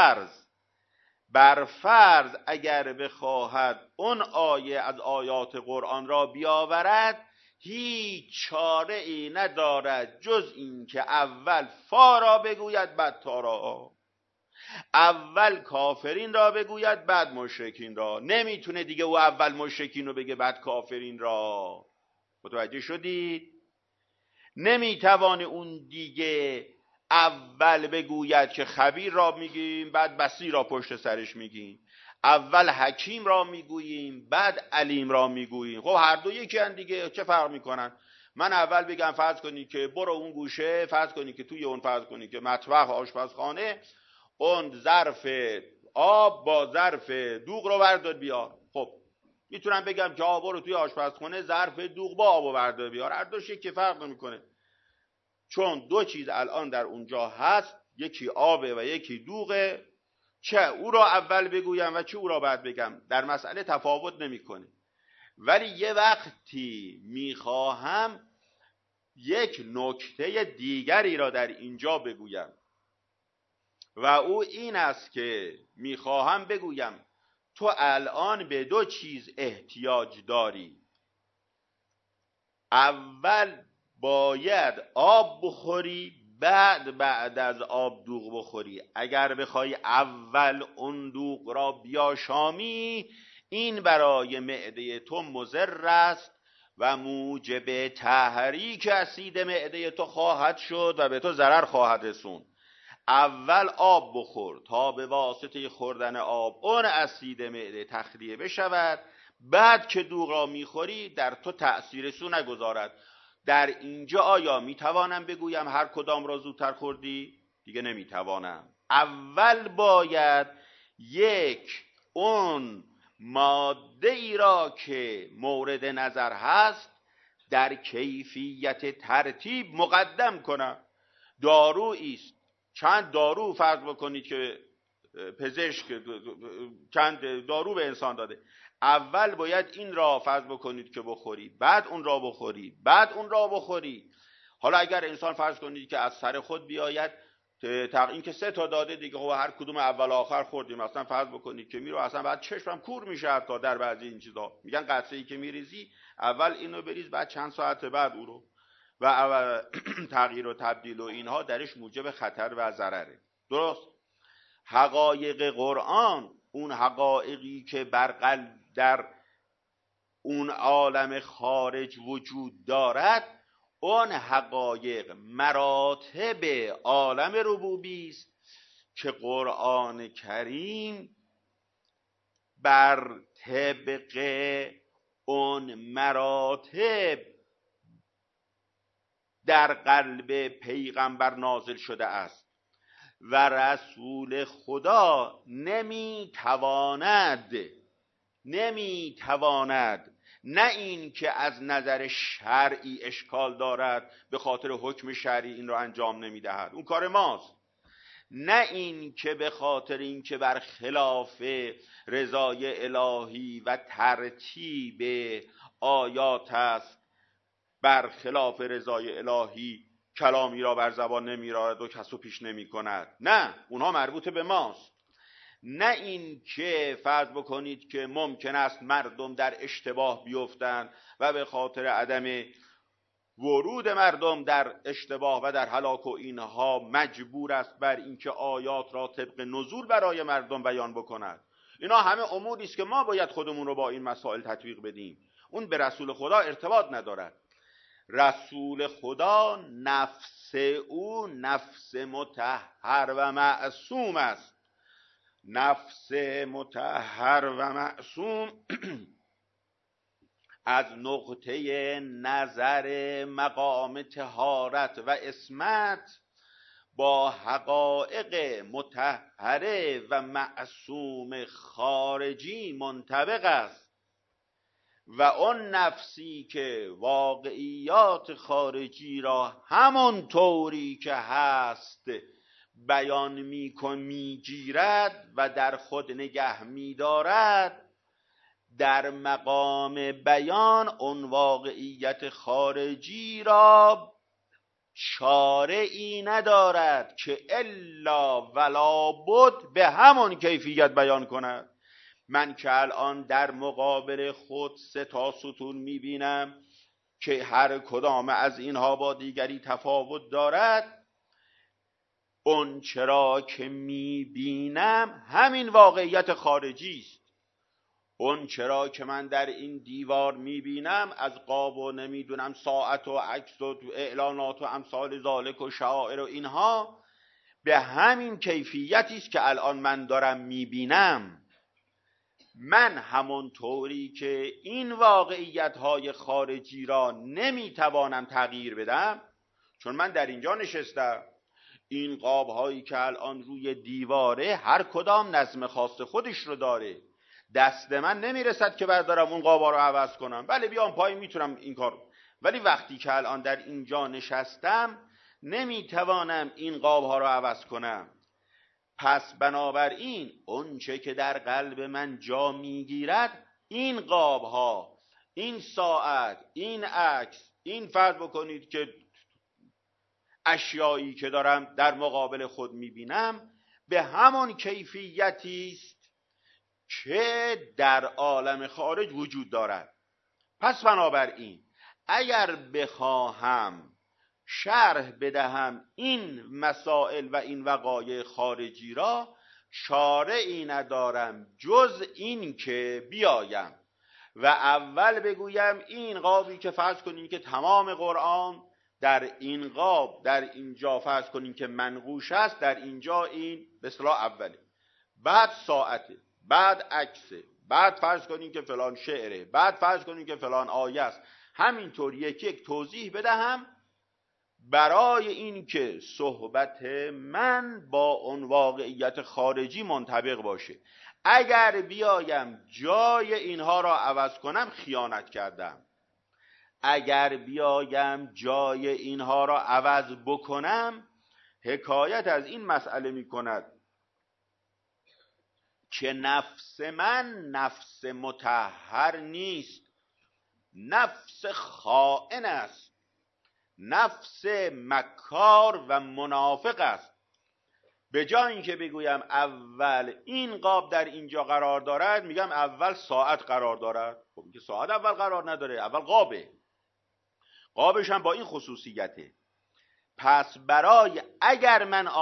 بر فرض اگر بخواهد اون آیه از آیات قرآن را بیاورد، هیچ چاره ای ندارد جز این که اول فا را بگوید بعد تا را، اول کافرین را بگوید بعد مشرکین را. نمیتونه دیگه او اول مشرکین رو بگه بعد کافرین را. متوجه شدید؟ نمیتوانه اون دیگه اول بگوید که خبیر را میگیم بعد بصیر را پشت سرش میگیم، اول حکیم را میگوییم بعد علیم را میگوییم. خب هر دو یکی ان دیگه، چه فرق میکنن؟ من اول بگم فرض کنی که برو اون گوشه، فرض کنی که توی اون، فرض کنی که مطبخ آشپزخانه، اون ظرف آب با ظرف دوغ رو بردار بیار. خب میتونم بگم که برو توی آشپزخانه ظرف دوغ با آب رو بردار بیار، هر دوش که فرق نمیکنه، چون دو چیز الان در اونجا هست، یکی آبه و یکی دوغه، چه او را اول بگویم و چه او را بعد بگم در مسئله تفاوت نمیکنه. ولی یه وقتی میخواهم یک نکته دیگری را در اینجا بگویم و او این است که میخواهم بگویم تو الان به دو چیز احتیاج داری. اول باید آب بخوری، بعد از آب دوغ بخوری. اگر بخوای اول اون دوغ را بیاشامی، این برای معده تو مضر است و موجب تحریک اسید معده تو خواهد شد و به تو ضرر خواهد رسوند. اول آب بخور تا به واسطه خوردن آب اون اسید معده تخلیه بشود، بعد که دوغ را میخوری در تو تأثیر سو نگذارد. در اینجا آیا میتوانم بگویم هر کدام را زودتر خوردی؟ دیگه نمیتوانم. اول باید یک اون ماده ای را که مورد نظر هست در کیفیت ترتیب مقدم کنم. دارویی است، چند دارو فرض بکنید که پزشک چند دارو به انسان داده، اول باید این را فرض بکنید که بخوری، بعد اون را بخوری، بعد اون را بخوری. حالا اگر انسان فرض کنید که از سر خود بیاید این که 3 تا داده دیگه، خب هر کدوم اول آخر خوردیم، مثلا فرض بکنید که میرو اصلا بعد چشمم کور میشه. تا در بعضی این چیزا میگن قطره‌ای که میریزی اول اینو بریز، بعد چند ساعت بعد او رو، و تغییر و تبدیل و اینها درش موجب خطر و ضرره. درست؟ حقایق قرآن، اون حقایقی که در اون عالم خارج وجود دارد، اون حقایق مراتب عالم ربوبی است که قرآن کریم بر طبق اون مراتب در قلب پیغمبر نازل شده است و رسول خدا نمیتواند نه این که از نظر شرعی اشکال دارد به خاطر حکم شرعی این را انجام نمیدهد، اون کار ماست، نه این که به خاطر این که بر خلاف رضای الهی و ترتیب آیات است، بر خلاف رضای الهی کلامی را بر زبان نمی‌آورد و کسب پیش نمی کند. نه، اونها مربوط به ماست. نه این که فرض بکنید که ممکن است مردم در اشتباه بیفتند و به خاطر عدم ورود مردم در اشتباه و در هلاک و اینها مجبور است بر اینکه آیات را طبق نزول برای مردم بیان بکند. اینا همه اموری است که ما باید خودمون رو با این مسائل تطبیق بدیم. اون به رسول خدا ارتباط ندارد. رسول خدا نفس او نفس مطهر و معصوم است. نفس مطهر و معصوم از نقطه نظر مقام طهارت و عصمت با حقایق مطهره و معصوم خارجی منطبق است و اون نفسی که واقعیات خارجی را همون طوری که هست بیان میگیرد و در خود نگه می‌دارد، در مقام بیان اون واقعیت خارجی را چاره‌ای ندارد که الا ولا بد به همون کیفیت بیان کند. من که الان در مقابل خود 3 تا ستون میبینم که هر کدام از اینها با دیگری تفاوت دارد، اون چرا که میبینم همین واقعیت خارجی است. اون چرا که من در این دیوار میبینم از قاب و نمیدونم ساعت و عکس و اعلانات و امثال ذالک و شعائر و اینها به همین کیفیتی است که الان من دارم میبینم. من همون طوری که این واقعیت‌های خارجی را نمیتوانم تغییر بدم، چون من در اینجا نشستم، این قاب‌هایی که الان روی دیواره هر کدام نظم خاص خودش رو داره، دست من نمیرسد که بردارم اون قاب‌ها رو عوض کنم. بله بیام پایین میتونم این کار، ولی وقتی که الان در اینجا نشستم نمیتوانم این قاب‌ها رو عوض کنم. پس بنابراین اون چه که در قلب من جا میگیرد، این قاب‌ها، این ساعت، این عکس، این فرض بکنید که اشیایی که دارم در مقابل خود میبینم به همون کیفیتی است که در عالم خارج وجود دارد. پس بنابراین اگر بخواهم شرح بدهم این مسائل و این وقایع خارجی را، چاره‌ای ندارم جز این که بیایم و اول بگویم این قابی که فرض کنین که تمام قرآن در این قاب، در اینجا فرض کنین که منقوش است، در اینجا این به اصطلاح اوله، بعد ساعته، بعد عکسه، بعد فرض کنین که فلان شعره، بعد فرض کنین که فلان آیه است. همینطور یک توضیح بدهم برای این که صحبت من با اون واقعیت خارجی منطبق باشه. اگر بیایم جای اینها را عوض کنم خیانت کردم. اگر بیایم جای اینها را عوض بکنم حکایت از این مسئله می کند که نفس من نفس مطهر نیست، نفس خائن است، نفس مکار و منافق است. به جای اینکه بگویم اول این قاب در اینجا قرار دارد، میگم اول ساعت قرار دارد. خب اینکه ساعت اول قرار نداره، اول قابه، قابش هم با این خصوصیته. پس برای اگر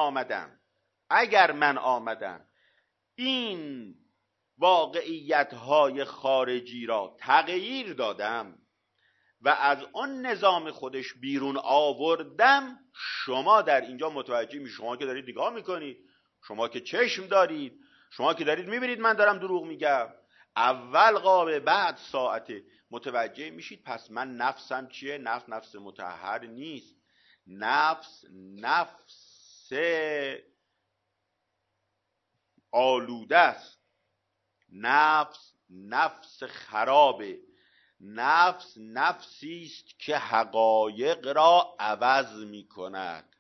من آمدم این واقعیت های خارجی را تغییر دادم و از آن نظام خودش بیرون آوردم، شما در اینجا متوجه می، شما که دارید نگاه میکنید، شما که چشم دارید، شما که دارید میبینید من دارم دروغ میگم، اول قابه بعد ساعته، متوجه میشید پس من نفسم چیه؟ نفس مطهر نیست، نفس آلوده است، نفس خرابه، نفسی است که حقایق را عوض می کند،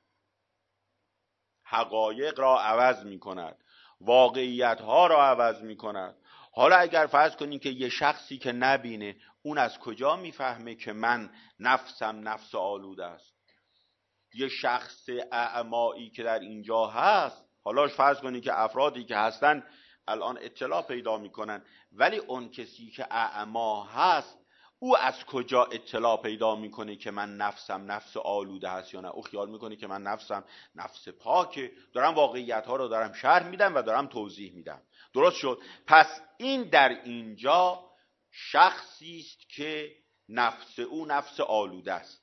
حقایق را عوض می کند، واقعیت ها را عوض می کند. حالا اگر فرض کنیم که یه شخصی که نبینه، اون از کجا میفهمه که من نفسم نفس آلوده است؟ یه شخص اعمایی که در اینجا هست، حالا فرض کنیم که افرادی که هستن الان اطلاع پیدا میکنن، ولی اون کسی که اعما هست او از کجا اطلاع پیدا میکنه که من نفسم نفس آلوده هست یا نه؟ او خیال میکنه که من نفسم نفس پاکه، دارم واقعیت ها رو دارم شرح میدم و دارم توضیح میدم. درست شد؟ پس این در اینجا شخصی است که نفس او نفس آلوده است.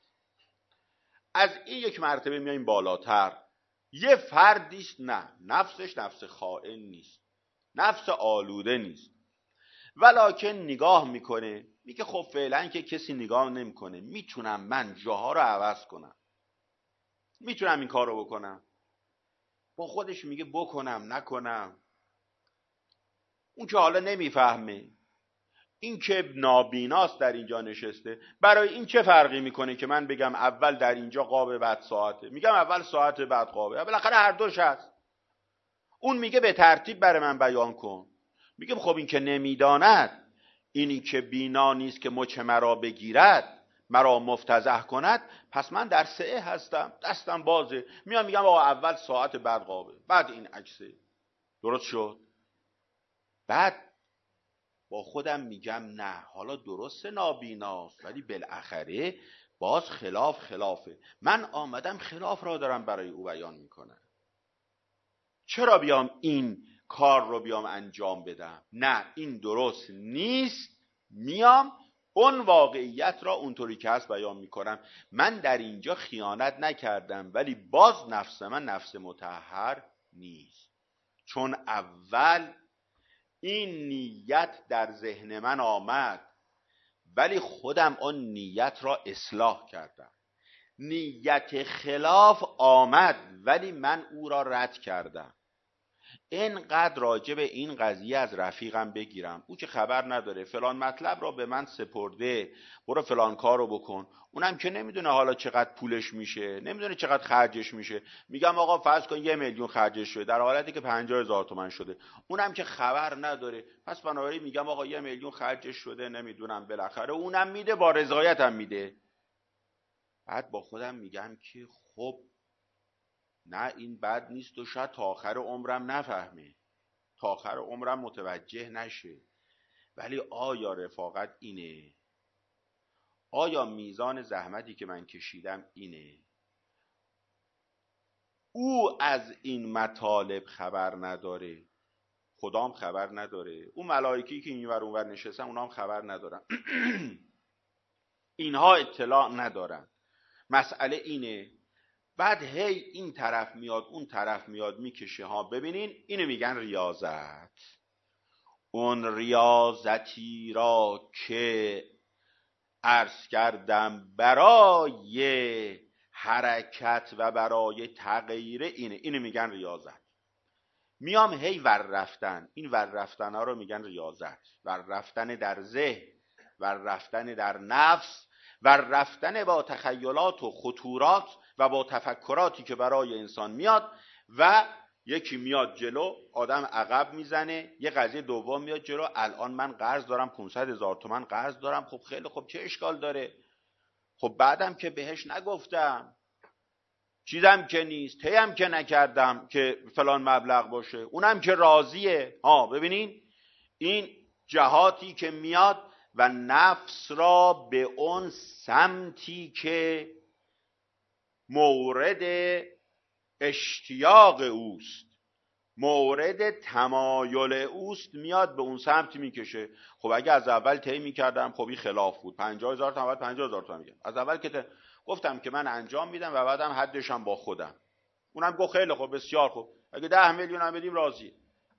از این یک مرتبه میایم بالاتر، یه فردی است نه نفسش نفس خائن نیست، نفس آلوده نیست، ولکن نگاه میکنه، میگه خب فعلا که کسی نگاه نمیکنه، میتونم من جاها رو عوض کنم، میتونم این کار رو بکنم. با خودش میگه بکنم نکنم. اون که حالا نمیفهمه، این که نابیناست در اینجا نشسته، برای این چه فرقی میکنه که من بگم اول در اینجا قابه بعد ساعته؟ میگم اول ساعته بعد قابه، بالاخره هر دوش هست. اون میگه به ترتیب برای من بیان کن. میگم خب این که نمیداند، اینی که بینا نیست که مچ مرا بگیرد مرا مفتضح کند، پس من در سعه هستم، دستم بازه، میگم آقا اول ساعت بعد قابه بعد این عکسه. درست شد؟ بعد با خودم میگم نه، حالا درسته نابیناست ولی بالاخره باز خلافه، من آمدم خلاف را دارم برای او بیان میکنم، چرا بیام این کار رو بیام انجام بدم؟ نه این درست نیست، میام اون واقعیت را اونطوری که هست بیان میکنم. من در اینجا خیانت نکردم، ولی باز نفس من نفس مطهر نیست، چون اول این نیت در ذهن من آمد ولی خودم آن نیت را اصلاح کردم. نیت خلاف آمد ولی من او را رد کردم. اینقدر راجع به این قضیه از رفیقم بگیرم، او که خبر نداره، فلان مطلب را به من سپرده، برو فلان کار رو بکن، اونم که نمیدونه حالا چقدر پولش میشه، نمیدونه چقدر خرجش میشه. میگم آقا فرض کن 1 میلیون خرجش شده در حالتی که 50,000 تومان شده، اونم که خبر نداره. پس بنابراین میگم آقا 1 میلیون خرجش شده، نمیدونم بالاخره اونم میده، با رضایتم میده. بعد با خودم میگم که خب نه این بد نیست و شاید تا آخر عمرم نفهمه، تا آخر عمرم متوجه نشه، ولی آیا رفاقت اینه؟ آیا میزان زحمتی که من کشیدم اینه؟ او از این مطالب خبر نداره، خدا هم خبر نداره، اون ملائکی که اینور اونور نشستن اونا هم خبر ندارن اینها اطلاع ندارن. مسئله اینه. بعد هی این طرف میاد اون طرف میاد میکشه ها. ببینین اینو میگن ریاضت. اون ریاضتی را که عرض کردم برای حرکت و برای تغییر اینو میگن ریاضت. میام هی ور رفتن، این ور رفتن ها رو میگن ریاضت. ور رفتن در ذهن، ور رفتن در نفس، ور رفتن با تخیلات و خطورات و با تفکراتی که برای انسان میاد و یکی میاد جلو آدم عقب میزنه، یه قضیه دوم میاد جلو، الان من قرض دارم 500,000 تومان قرض دارم. خب خیلی خب چه اشکال داره؟ خب بعدم که بهش نگفتم، چیزم که نیست، تیم که نکردم که فلان مبلغ باشه، اونم که راضیه. ببینین این جهاتی که میاد و نفس را به اون سمتی که مورد اشتیاق اوست، مورد تمایل اوست، میاد به اون سمت میکشه. خب اگه از اول طی میکردم خب این خلاف بود، 50,000 تومان 50,000 تومان میگم از اول که گفتم که من انجام میدم و بعدم حدشم با خودم. اونم گفت خیلی خوب، بسیار خوب، اگه 10 میلیون هم بدیم راضی.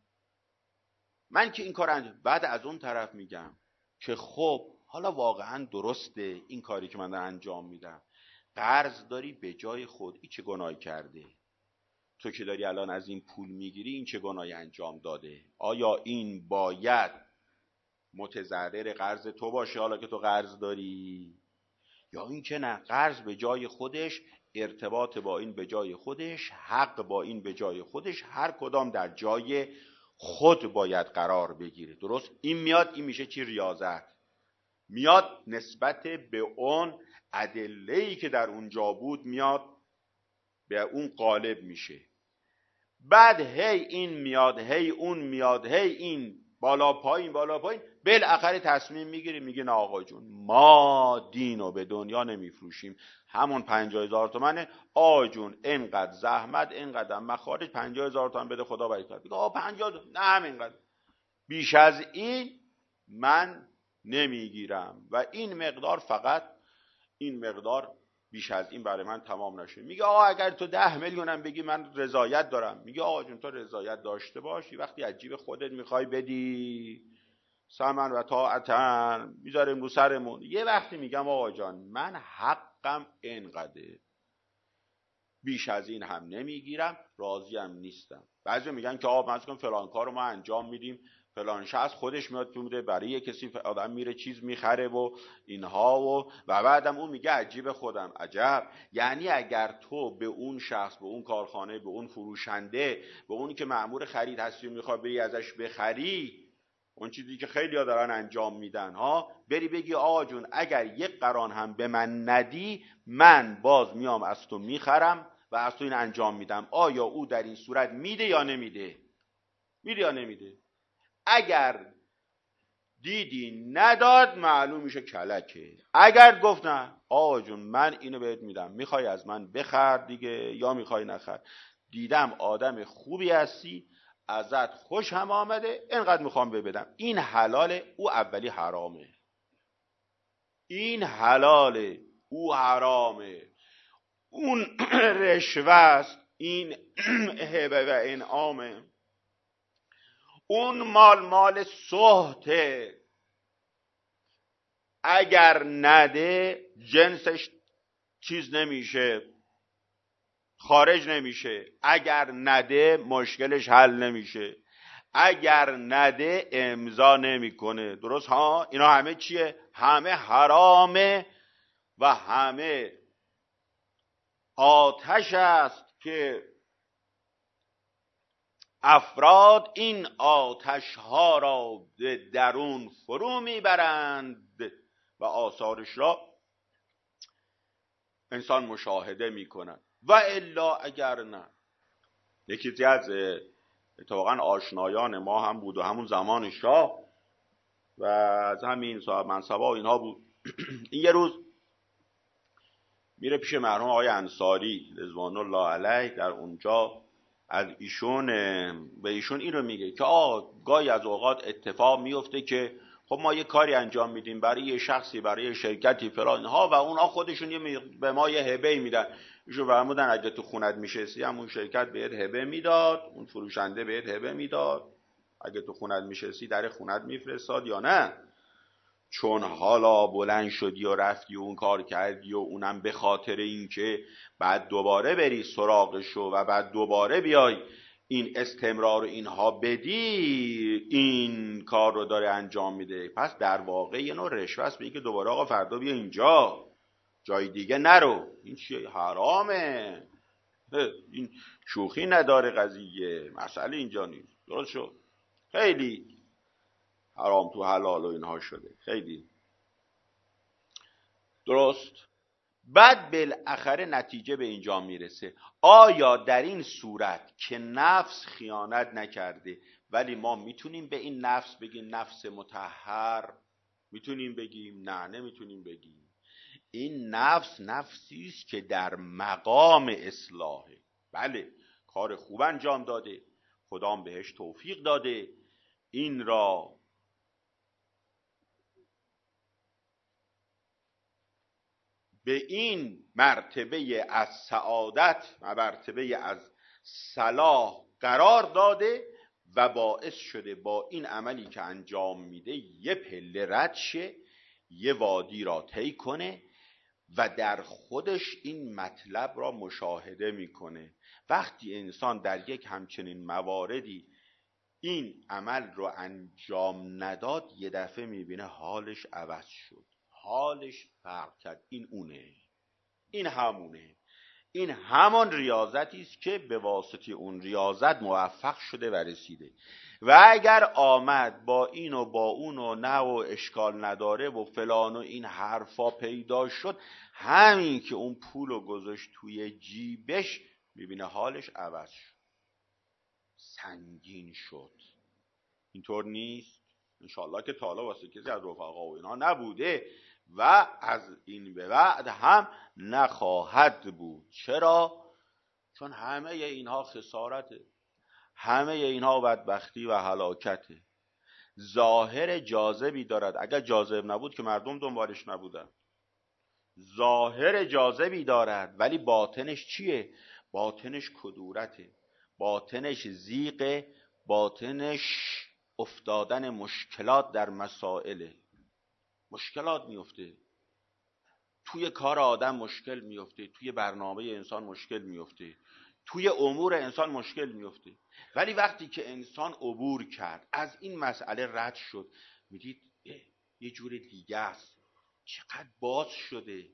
من که این کار انجام، بعد از اون طرف میگم که خب حالا واقعا درسته این کاری که من دارم انجام میدم، قرض داری به جای خود، این چه گناهی کرده؟ تو که داری الان از این پول میگیری، این چه گناهی انجام داده؟ آیا این باید متضرر قرض تو باشه حالا که تو قرض داری؟ یا این که نه، قرض به جای خودش، ارتباط با این به جای خودش، حق با این به جای خودش، هر کدام در جای خود باید قرار بگیره. درست؟ این میاد، این میشه چی؟ ریاضت. میاد نسبت به اون ادله‌ای که در اونجا بود میاد به اون غالب میشه. بعد هی این میاد، هی اون میاد، هی این بالا پایین بالا پایین، بالاخره تصمیم میگیری، میگه نه آقا جون، ما دینو به دنیا نمیفروشیم، همون 50,000 تومنه. آقا جون اینقدر زحمت، اینقدر مخارج، 50,000 تومن بده خدا برکت. میگه آقا 50 نه همینقدر، بیش از این من نمیگیرم و این مقدار، فقط این مقدار، بیش از این برای من تمام نشه. میگه آقا اگر تو 10 میلیون هم بگی من رضایت دارم. میگه آقا جون تو رضایت داشته باشی، وقتی از جیب خودت میخوای بدی، سمن و طاعتن میذاریم رو سرمون. یه وقتی میگم آقا جان من حقم اینقدره، بیش از این هم نمیگیرم، راضیم نیستم. بعضی میگن که آقا مثلا فلان کارو ما انجام میدیم، فلان شخص خودش میاد تو میده برای یه کسی، آدم میره چیز میخره و اینها و بعدم اون میگه عجیب خودم. عجب، یعنی اگر تو به اون شخص، به اون کارخانه، به اون فروشنده، به اونی که مأمور خرید هستی میخوای بری ازش بخری، اون چیزی که خیلی ها دارن انجام میدن بری بگی آقا جون اگر یک قران هم به من ندی، من باز میام از تو میخرم و از تو این انجام میدم. آیا او در این صورت میده یا نمیده؟ میده یا نمیده؟ اگر دیدی نداد معلوم میشه کلکه. اگر گفت نه آقا جون من اینو بهت میدم، میخوای از من بخر دیگه یا میخوای نخر، دیدم آدم خوبی هستی، ازت خوش هم آمده، اینقدر میخوام بدم، این حلاله، او اولی حرامه. این حلاله، او حرامه. اون رشوه است، این هبه و انعامه. اون مال سهته، اگر نده جنسش چیز نمیشه، خارج نمیشه. اگر نده مشکلش حل نمیشه. اگر نده امضا نمیکنه. درست ها؟ اینا همه چیه؟ همه حرامه و همه آتش است که افراد این آتش ها را درون فرو میبرند و آثارش را انسان مشاهده میکند. و الا اگر نه. یکی از اتفاقا آشنایان ما هم بود و همون زمان شاه و از همین صاحب منصبا و اینها بود. این یه روز میره پیش مرحوم آقای انصاری رضوان الله علیه، در اونجا از ایشون به ایشون این رو میگه که گاهی از اوقات اتفاق میفته که خب ما یه کاری انجام میدیم برای یه شخصی، برای یه شرکتی فلان ها، و اونها خودشون به ما یه هبه میدن. ایشون فرمودن اگه تو خونت میشستی همون شرکت بهت هبه میداد، اون فروشنده بهت هبه میداد، اگه تو خونت میشستی در خونت میفرستاد یا نه؟ چون حالا بلند شدی و رفتی و اون کار کردی و اونم به خاطر این که بعد دوباره بری سراغشو و بعد دوباره بیای این استمرار و اینها بدی، این کار رو داره انجام میده. پس در واقع یه نوع رشوه است، میگه دوباره آقا فردا بیا اینجا، جای دیگه نرو. این چیه؟ حرامه. این شوخی نداره قضیه، مسئله اینجا نیست. درست شد؟ خیلی حرام تو حلال و اینها شده، خیلی درست. بعد بالاخره نتیجه به اینجا میرسه، آیا در این صورت که نفس خیانت نکرده، ولی ما میتونیم به این نفس بگیم نفس مطهر؟ میتونیم بگیم؟ نه، نمیتونیم بگیم. این نفس نفسی است که در مقام اصلاحه. بله، کار خوب انجام داده، خدام بهش توفیق داده، این را به این مرتبه از سعادت و مرتبه از صلاح قرار داده و باعث شده با این عملی که انجام میده یه پله رد شه، یه وادی را طی کنه و در خودش این مطلب را مشاهده میکنه. وقتی انسان در یک همچنین مواردی این عمل رو انجام نداد، یه دفعه میبینه حالش عوض شد، حالش فرق کرد. این اونه، این همونه، این همان ریاضتی است که به واسطه اون ریاضت موفق شده و رسیده. و اگر آمد با این و با اون و نه و اشکال نداره و فلان و این حرفا پیدا شد، همین که اون پولو گذاشت توی جیبش میبینه حالش عوض شد، سنگین شد. اینطور نیست؟ انشالله که تا حالا واسه کسی از رفقا و اینا نبوده و از این به بعد هم نخواهد بود. چرا؟ چون همه اینها خسارته، همه اینها بدبختی و هلاکته. ظاهر جاذبی دارد، اگر جاذب نبود که مردم دنبالش نبودن. ظاهر جاذبی دارد ولی باطنش چیه؟ باطنش کدورته، باطنش ضیقه، باطنش افتادن مشکلات در مسائله. مشکلات میفته توی کار آدم، مشکل میفته توی برنامه انسان، مشکل میفته توی امور انسان، مشکل میفته. ولی وقتی که انسان عبور کرد، از این مسئله رد شد، میدید یه جور دیگه است، چقدر باز شده،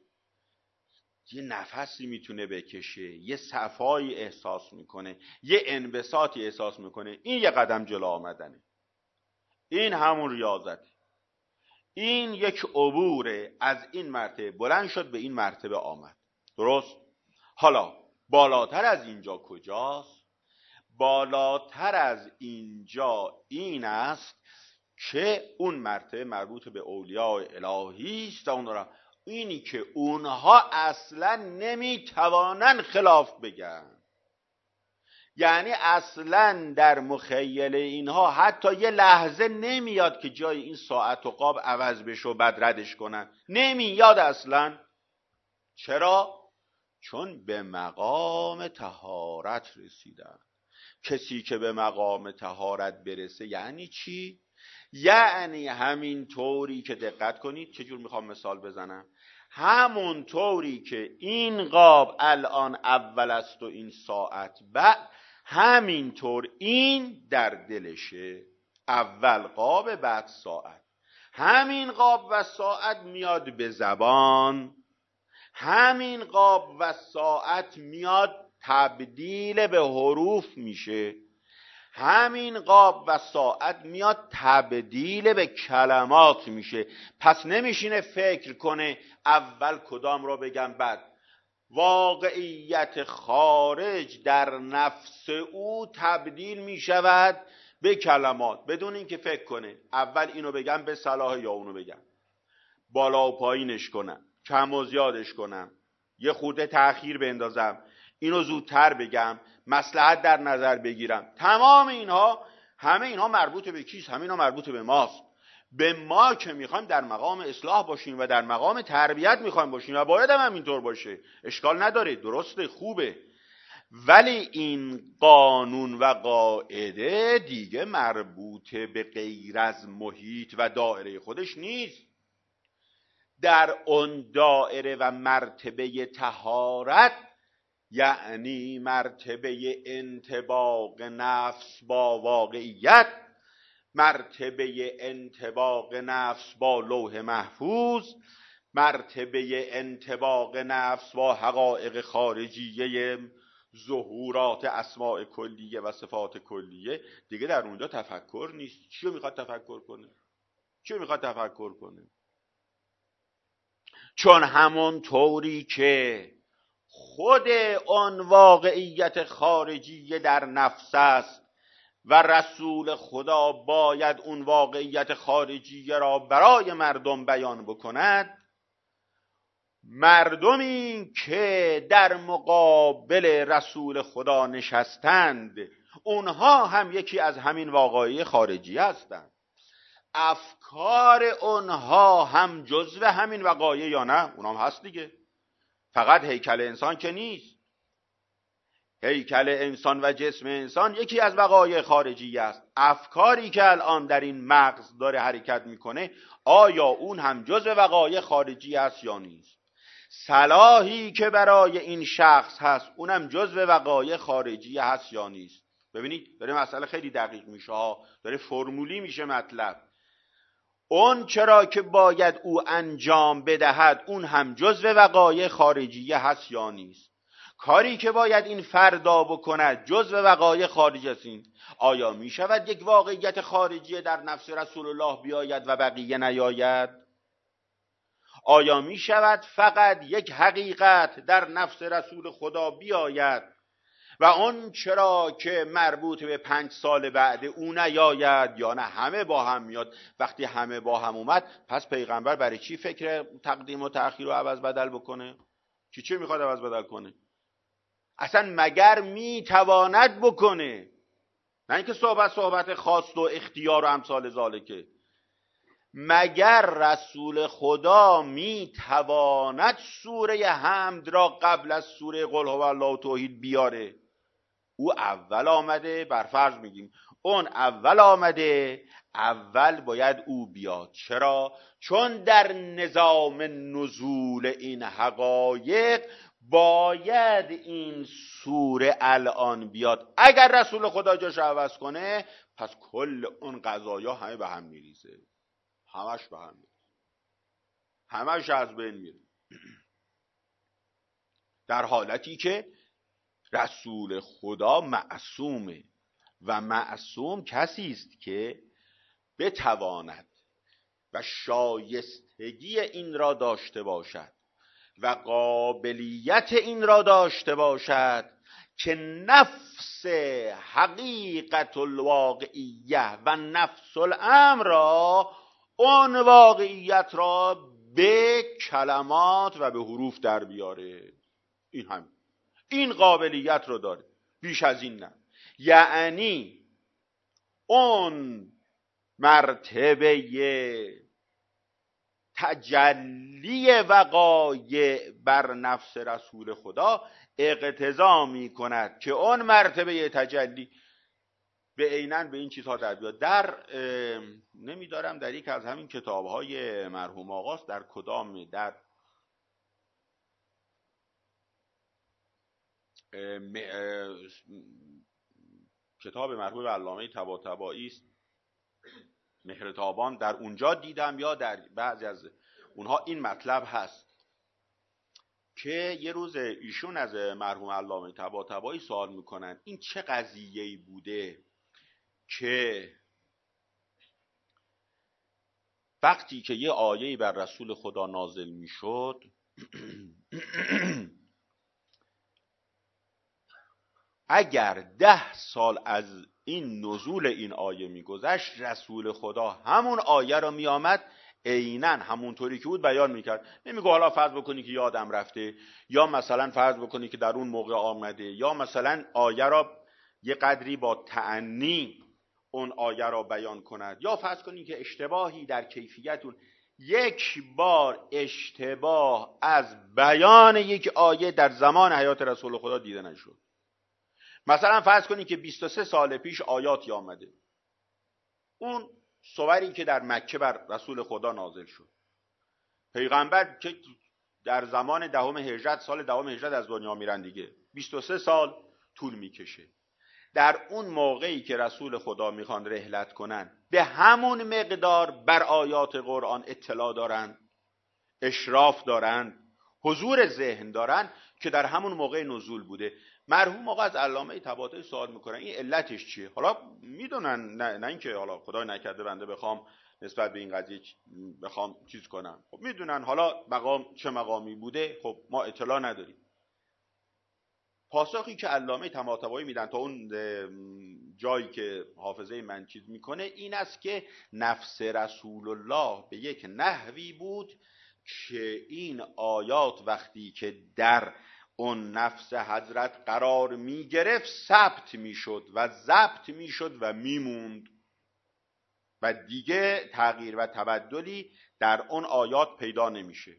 یه نفسی میتونه بکشه، یه صفایی احساس میکنه، یه انبساطی احساس میکنه. این یه قدم جلو آمدنه، این همون ریاضته، این یک عبوره. از این مرتبه بلند شد، به این مرتبه آمد. درست؟ حالا بالاتر از اینجا کجاست؟ بالاتر از اینجا این است که اون مرتبه مربوط به اولیاء الهی است. اینی که اونها اصلا نمیتوانن خلاف بگن، یعنی اصلا در مخیل اینها حتی یه لحظه نمیاد که جای این ساعت و قاب عوض بشه و بعد ردش کنن، نمیاد اصلا. چرا؟ چون به مقام طهارت رسیدن. کسی که به مقام طهارت برسه یعنی چی؟ یعنی همین طوری که دقت کنید چجور میخوام مثال بزنم، همون طوری که این قاب الان اول است و این ساعت بعد، همین طور این در دلشه، اول قاب بعد ساعت. همین قاب و ساعت میاد به زبان، همین قاب و ساعت میاد تبدیل به حروف میشه، همین قاب و ساعت میاد تبدیل به کلمات میشه. پس نمیشینه فکر کنه اول کدام رو بگم بعد. واقعیت خارج در نفس او تبدیل میشود به کلمات بدون اینکه فکر کنه اول اینو بگم به صلاح یا اونو بگم، بالا و پایینش کنم، کم و زیادش کنم، یه خورده تأخیر بندازم، اینو زودتر بگم، مصلحت در نظر بگیرم. تمام اینها، همه اینها مربوط به کیست؟ همه اینها مربوط به ماست. به ما که میخوایم در مقام اصلاح باشیم و در مقام تربیت میخوایم باشیم و باید هم اینطور باشه، اشکال نداره، درسته، خوبه. ولی این قانون و قاعده دیگه مربوط به غیر از محیط و دایره خودش نیست. در اون دایره و مرتبه طهارت، یعنی مرتبه انطباق نفس با واقعیت، مرتبه انطباق نفس با لوح محفوظ، مرتبه انطباق نفس با حقایق خارجیه ظهورات اسماء کلیه و صفات کلیه، دیگه در اونجا تفکر نیست. چیو میخواد تفکر کنه؟ چیو میخواد تفکر کنه؟ چون همون طوری که خود آن واقعیت خارجی در نفس است و رسول خدا باید اون واقعیت خارجی را برای مردم بیان بکند، مردمی که در مقابل رسول خدا نشستند اونها هم یکی از همین واقعی خارجی هستند. افکار اونها هم جزو همین وقایع یا نه؟ اونها هم هست دیگه. فقط هیکل انسان که نیست. هیکل انسان و جسم انسان یکی از وقایع خارجی است. افکاری که الان در این مغز داره حرکت میکنه، آیا اون هم جزو وقایع خارجی است یا نیست؟ صلاحی که برای این شخص هست، اونم جزو وقایع خارجی هست یا نیست؟ ببینید داره مسئله خیلی دقیق میشه ها، داره فرمولی میشه مطلب. اون چرا که باید او انجام بدهد، اون هم جزو وقایع خارجی هست یا نیست؟ کاری که باید این فردا بکند جزو وقایع خارجی است. آیا می شود یک واقعیت خارجی در نفس رسول الله بیاید و بقیه نیاید؟ آیا می شود فقط یک حقیقت در نفس رسول خدا بیاید و اون چرا که مربوط به 5 سال بعد او نیاید؟ یا نه همه با هم میاد؟ وقتی همه با هم اومد، پس پیغمبر برای چی فکر تقدیم و تأخیر رو عوض بدل بکنه؟ چی میخواد عوض بدل کنه؟ اصلا مگر میتواند بکنه؟ نه اینکه صحبت خواست و اختیار و امثال ذالکه. مگر رسول خدا میتواند سوره حمد را قبل از سوره قل هو الله توحید بیاره؟ او اول آمده، بر فرض میگیم اون اول آمده، اول باید او بیاد. چرا؟ چون در نظام نزول این حقایق باید این سوره الان بیاد. اگر رسول خدا جاش عوض کنه، پس کل اون قضایا همه به هم میریزه، همش به هم میریزه، همش از بین میره. در حالتی که رسول خدا معصومه و معصوم کسی است که بتواند و شایستگی این را داشته باشد و قابلیت این را داشته باشد که نفس حقیقت الواقعیه و نفس الامر را، اون واقعیت را به کلمات و به حروف در بیاره. این همین، این قابلیت رو داره، بیش از این نه. یعنی اون مرتبه تجلی وقایع بر نفس رسول خدا اقتضا می کند که اون مرتبه تجلی به عیناً به این چیزها در بیاد. در نمیدارم در یک از همین کتاب‌های مرحوم آقاست، در کدام، در کتاب مرحوم علامه طباطبایی است، مهر تابان، در اونجا دیدم یا در بعضی از اونها این مطلب هست که یه روز ایشون از مرحوم علامه طباطبایی سوال میکنن این چه قضیه‌ای بوده که وقتی که یه آیه‌ای بر رسول خدا نازل میشد اگر 10 سال از این نزول این آیه میگذشت، رسول خدا همون آیه رو میآمد عیناً همونطوری که بود بیان میکرد. نمیگه حالا فرض بکنی که یادم رفته، یا مثلا فرض بکنی که در اون موقع آمده، یا مثلا آیه را یه قدری با تأنی اون آیه را بیان کند، یا فرض کنی که اشتباهی در کیفیتون، یک بار اشتباه از بیان یک آیه در زمان حیات رسول خدا دیده نشد. مثلا فرض کنی که 23 سال پیش آیاتی آمده، اون صوری که در مکه بر رسول خدا نازل شد، پیغمبر که در زمان دهم هجرت، سال دهم هجرت از دنیا میرن دیگه، 23 سال طول میکشه. در اون موقعی که رسول خدا میخوان رحلت کنن، به همون مقدار بر آیات قرآن اطلاع دارن، اشراف دارن، حضور ذهن دارن که در همون موقع نزول بوده. مرحوم آقا از علامه طباطبایی سوال میکنن این علتش چیه؟ حالا میدونن، نه اینکه حالا خدای نکرده بنده بخوام نسبت به این قضیه بخوام چیز کنم، خب میدونن حالا مقام چه مقامی بوده، خب ما اطلاع نداریم. پاسخی که علامه طباطبایی میدن تا اون جایی که حافظه من چیز میکنه این است که نفس رسول الله به یک نحوی بود که این آیات وقتی که در اون نفس حضرت قرار میگرفت ثبت میشد و ضبط میشد و میموند و دیگه تغییر و تبدلی در اون آیات پیدا نمیشه.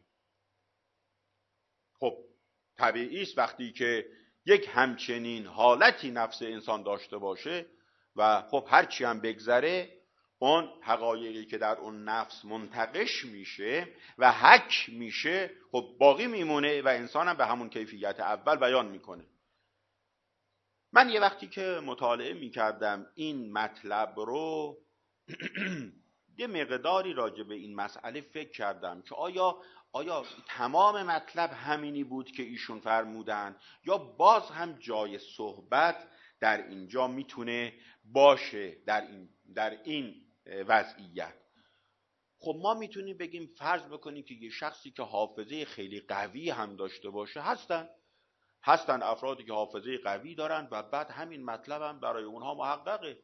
خب طبیعی است وقتی که یک همچنین حالتی نفس انسان داشته باشه و خب هرچی هم بگذره اون حقایقی که در اون نفس منتقش میشه و حک میشه خب باقی میمونه و انسان هم به همون کیفیت اول بیان میکنه. من یه وقتی که مطالعه میکردم این مطلب رو یه مقداری راجع به این مسئله فکر کردم که آیا تمام مطلب همینی بود که ایشون فرمودن یا باز هم جای صحبت در اینجا میتونه باشه در این وضعیت. خب ما میتونیم بگیم فرض بکنیم که یه شخصی که حافظه خیلی قوی هم داشته باشه، هستن افرادی که حافظه قوی دارن و بعد همین مطلب هم برای اونها محققه.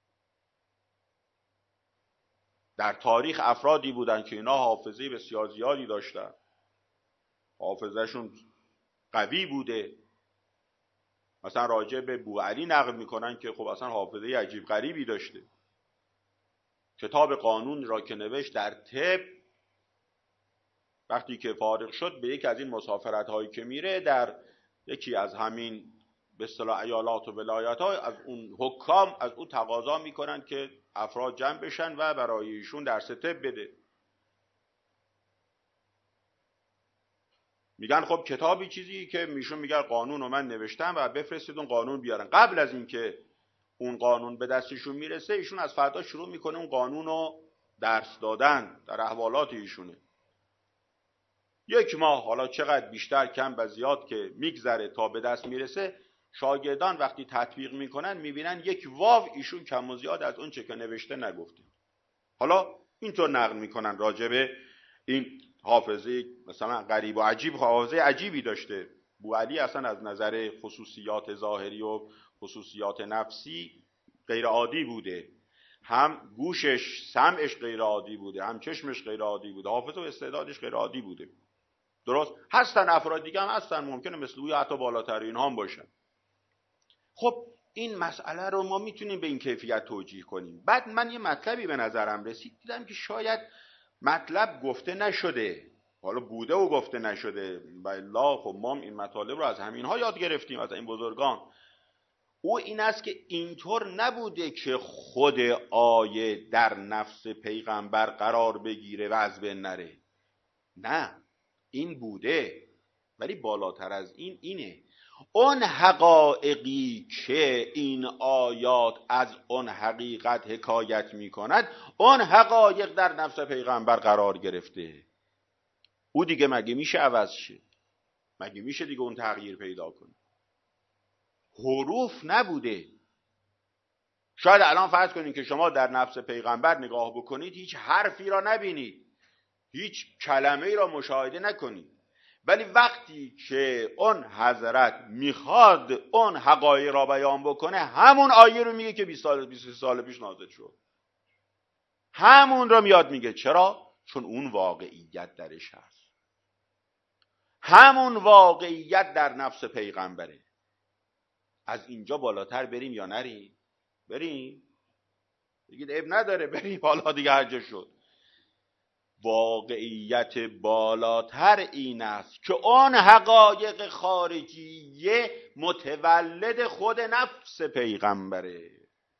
در تاریخ افرادی بودن که اینا حافظه بسیار زیادی داشتن، حافظهشون قوی بوده. مثلا راجع به بوعلی نقل میکنن که خب اصلا حافظه عجیب غریبی داشته. کتاب قانون را که نوشت در طب، وقتی که فارغ شد به یکی از این مسافرت هایی که میره، در یکی از همین به اصطلاح ایالات و ولایات ها از اون حکام از اون تقاضا میکنن که افراد جمع بشن و برای ایشون درس طب بده. میگن خب کتابی چیزی که میشون میگن قانون رو من نوشتم و بفرستید اون قانون بیارن. قبل از اینکه اون قانون به دستشون میرسه ایشون از فردا شروع میکنه اون قانون رو درس دادن، در احوالات ایشونه. یک ماه حالا چقدر بیشتر کم و زیاد که میگذره تا به دست میرسه، شاگردان وقتی تطبیق میکنن میبینن یک واو ایشون کم و زیاد از اون چه که نوشته نگفته. حالا اینطور نقل میکنن راجبه این حافظه مثلا غریب و عجیب، حافظه عجیبی داشته. بوعلی اصلا از نظر خصوصیات ظاهری و خصوصیات نفسی غیر عادی بوده، هم گوشش سمعش غیر عادی بوده، هم چشمش غیر عادی بوده، حافظه و استعدادش غیر عادی بوده. درست هستن افراد دیگه هم هستن ممکنه مثل او حتی بالاتر اینها هم باشن. خب این مسئله رو ما میتونیم به این کیفیت توجیه کنیم. بعد من یه مطلبی به نظرم رسید، دیدم که شاید مطلب گفته نشده، حالا بوده و گفته نشده، والله خب ما این مطالب رو از همینها یاد گرفتیم، از این بزرگان. او این است که اینطور نبوده که خود آیه در نفس پیغمبر قرار بگیره و از بین نره. نه، این بوده، ولی بالاتر از این اینه اون حقایقی که این آیات از اون حقیقت حکایت می کند، اون حقایق در نفس پیغمبر قرار گرفته. او دیگه مگه میشه عوض شه؟ مگه میشه دیگه اون تغییر پیدا کنه؟ حروف نبوده. شاید الان فرض کنید که شما در نفس پیغمبر نگاه بکنید، هیچ حرفی را نبینید، هیچ کلمه‌ای را مشاهده نکنید، ولی وقتی که اون حضرت میخواد اون حقایق را بیان بکنه، همون آیه رو میگه که 20 سال پیش نازل شد، همون رو میاد میگه. چرا؟ چون اون واقعیت درش هست. همون واقعیت در نفس پیغمبره. از اینجا بالاتر بریم یا نریم؟ بریم. بگید عیب نداره بریم، حالا دیگه هر جا شد. واقعیت بالاتر این است که آن حقایق خارجیه متولد خود نفس پیغمبره،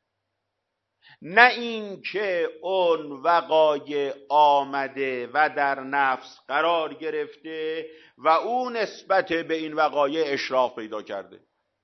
نه این که اون وقایع آمده و در نفس قرار گرفته و اون نسبت به این وقایع اشراف پیدا کرده.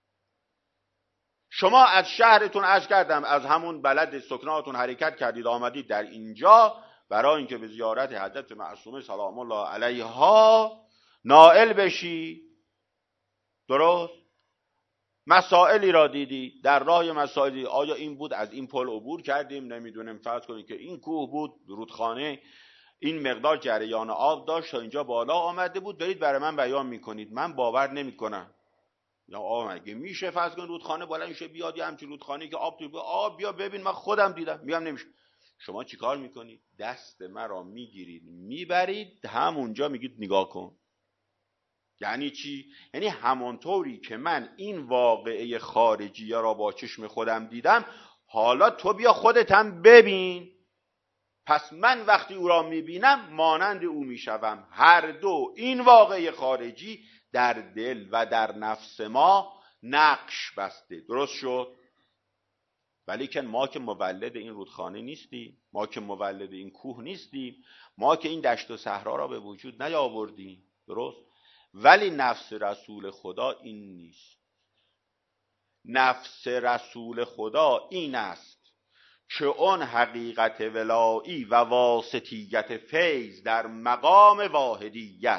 شما از شهرتون، عرض کردم، از همون بلد سکناتون حرکت کردید آمدید در اینجا برای اینکه به زیارت حضرت معصومه سلام الله علیها نائل بشی. درست؟ مسائلی را دیدی، در راه مسائلی آیا این بود از این پل عبور کردیم، نمیدونم فرض کنید که این کوه بود، رودخانه این مقدار جریان آب داشت تا اینجا بالا آمده بود، دارید برای من بیان میکنید، من باور نمیکنم. یا مگه میشه فرض کن رودخانه بالا میشه بیاد یه همچین رودخانه که آب تو آب بیا ببین من خودم دیدم، میگم نمیشه. شما چیکار میکنید؟ دست مرا میگیرید میبرید همونجا میگید نگاه کن. یعنی چی؟ یعنی همونطوری که من این واقعه خارجی را با چشم خودم دیدم، حالا تو بیا خودت هم ببین. پس من وقتی او را میبینم مانند او میشوم. هر دو این واقعه خارجی در دل و در نفس ما نقش بسته. درست شد؟ ولیکن ما که مولد این رودخانه نیستیم، ما که مولد این کوه نیستیم، ما که این دشت و صحرا را به وجود نیاوردیم. درست؟ ولی نفس رسول خدا این نیست. نفس رسول خدا این است که اون حقیقت ولایی و واسطیت فیض در مقام واحدیت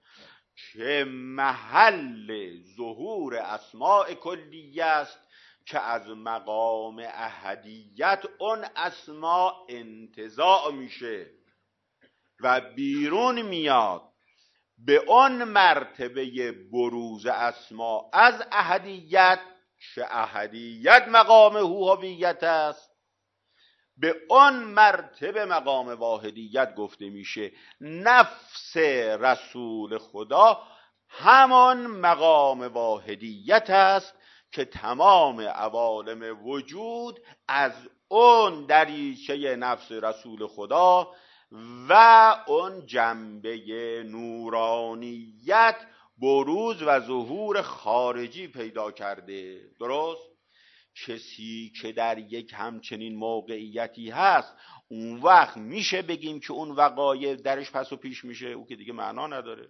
که محل ظهور اسماء کلیه است، که از مقام احدیت اون اسماء انتزاع میشه و بیرون میاد به اون مرتبه بروز اسماء از احدیت که احدیت مقام هویت است، به اون مرتبه مقام واحدیت گفته میشه. نفس رسول خدا همان مقام واحدیت است که تمام عوالم وجود از اون دریچه نفس رسول خدا و اون جنبه نورانیت بروز و ظهور خارجی پیدا کرده. درست؟ کسی که در یک همچنین موقعیتی هست، اون وقت میشه بگیم که اون وقایع درش پس و پیش میشه؟ او که دیگه معنا نداره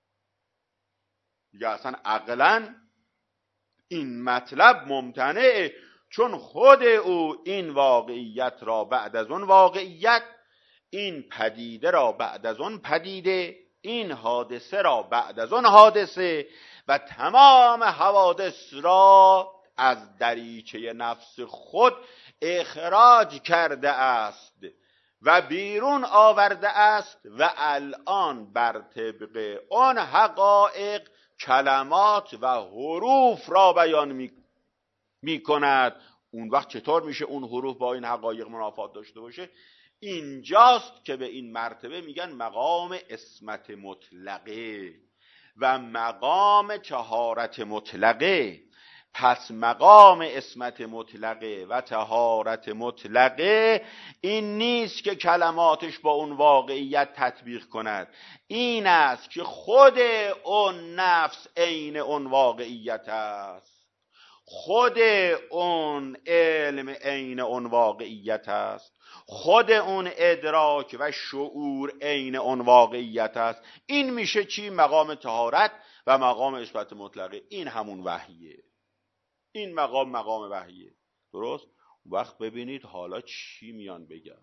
دیگه، اصلا عقلاً این مطلب ممتنعه، چون خود او این واقعیت را بعد از اون واقعیت، این پدیده را بعد از اون پدیده، این حادثه را بعد از اون حادثه و تمام حوادث را از دریچه نفس خود اخراج کرده است و بیرون آورده است و الان بر طبق آن حقایق کلمات و حروف را بیان می کند. اون وقت چطور میشه اون حروف با این حقایق منافات داشته باشه؟ اینجاست که به این مرتبه میگن مقام عصمت مطلقه و مقام طهارت مطلقه. پس مقام عصمت مطلقه و طهارت مطلقه این نیست که کلماتش با اون واقعیت تطبیق کند، این است که خود اون نفس عین اون واقعیت است، خود اون علم عین اون واقعیت است، خود اون ادراک و شعور عین اون واقعیت است. این میشه چی؟ مقام طهارت و مقام عصمت مطلقه. این همون وحیه، این مقام وحیه. درست؟ وقت ببینید حالا چی میان بگم.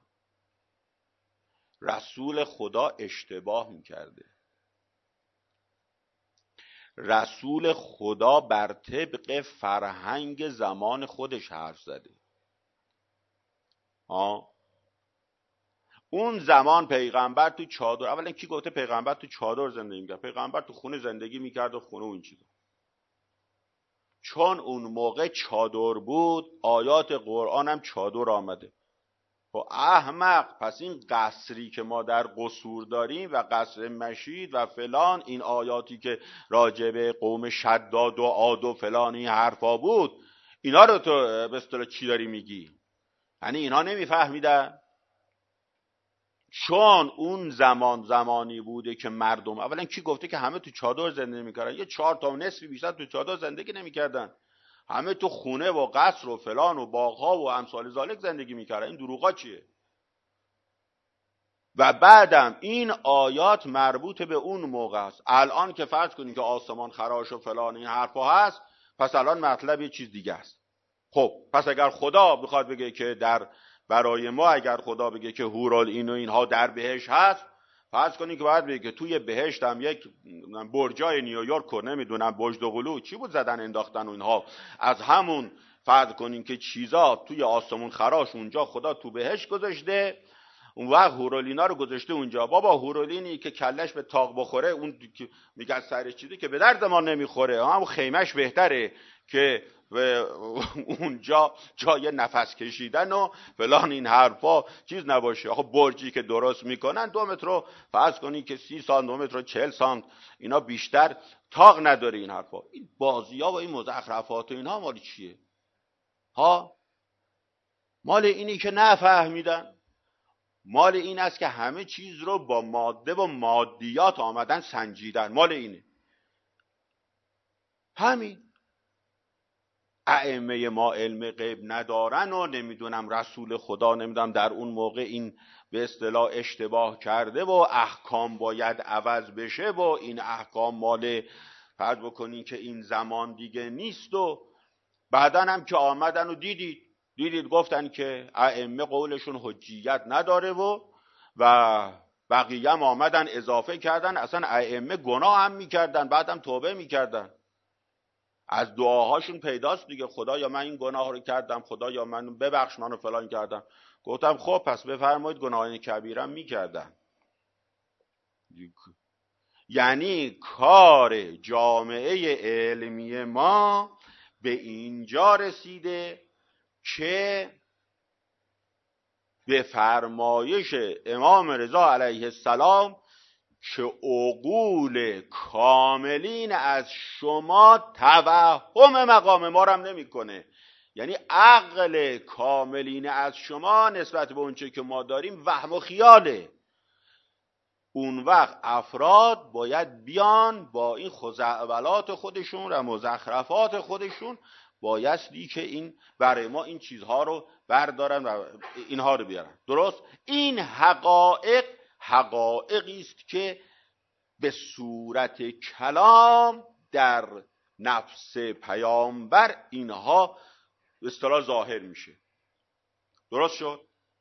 رسول خدا اشتباه میکرده. رسول خدا بر طبق فرهنگ زمان خودش حرف زده. اون زمان پیغمبر تو چادر، اولا کی گفته پیغمبر تو چادر زندگی میکرد؟ پیغمبر تو خونه زندگی میکرد و خونه اون چیزا. چون اون موقع چادر بود، آیات قرآن هم چادر آمده. خب احمق، پس این قصری که ما در قصور داریم و قصر مشید و فلان، این آیاتی که راجب قوم شداد و عاد و فلان این حرفا بود، اینا رو تو به اصطلاح چی داری میگی؟ یعنی اینا نمیفهمیدن؟ چون اون زمانی بوده که مردم، اولا کی گفته که همه تو چادر زندگی میکردن؟ یه 4 تا نصفی بیشتر تو چادر زندگی نمیکردن، همه تو خونه و قصر و فلان و باغ‌ها و امثال ذالک زندگی میکردن. این دروغا چیه؟ و بعدم این آیات مربوط به اون موقع است. الان که فرض کنید که آسمان خراش و فلان این حرفا هست، پس الان مطلب یه چیز دیگه است. خب پس اگر خدا بخواد بگه که برای ما، اگر خدا بگه که هورالعین و اینها در بهشت هست، فرض کنید که باید بگه که توی بهشت هم یک برجای نیویورک و نمیدونم برج دوقلو چی بود زدن انداختن و اینها، از همون فرض کنید که چیزا توی آسمون خراش اونجا خدا تو بهشت گذاشته، اون وقت هورالینا رو گذاشته اونجا. بابا هورالینی که کلش به تاق بخوره، اون میگه سر چیزی که به درد ما نمیخوره، همون خیمش بهتره که اونجا جای نفس کشیدن و فلان این حرفا چیز نباشه. آخه برجی که درست میکنن 2 متر رو فرض کنی که 30 سانت، 2 متر و 40 سانت، اینا بیشتر تاق نداره. این حرفا، این بازی‌ها و این مزخرفات و اینها مال چیه؟ ها، مال اینی که نفهمیدن، مال این است که همه چیز رو با ماده و مادیات آمدن سنجیدن، مال اینه. همین ائمه ما علم غیب ندارن و نمیدونم رسول خدا نمیدونم در اون موقع این به اصطلاح اشتباه کرده و احکام باید عوض بشه و این احکام مال فرض بکنین که این زمان دیگه نیست. و بعدن هم که آمدن و دیدید گفتن که ائمه قولشون حجیت نداره و بقیه هم آمدن اضافه کردن، اصلا ائمه گناه هم میکردن، بعدم توبه میکردن. از دعاهاشون پیداست دیگه، خدایا من این گناه رو کردم، خدایا من ببخش منو فلان کردم. گفتم خب پس بفرمایید گناهان کبیرم میکردن. یعنی کار جامعه علمی ما به اینجا رسیده که به فرمایش امام رضا علیه السلام که عقول کاملین از شما توهم مقام ما رو هم نمیکنه. یعنی عقل کاملین از شما نسبت به اونچه که ما داریم وهم و خیاله. اون وقت افراد باید بیان با این خزعبلات خودشون و مزخرفات خودشون، بایستی که این برای ما این چیزها رو بردارن و اینها رو بیارن. درست؟ این حقایقی است که به صورت کلام در نفس پیامبر اینها به اصطلاح ظاهر میشه. درست شد؟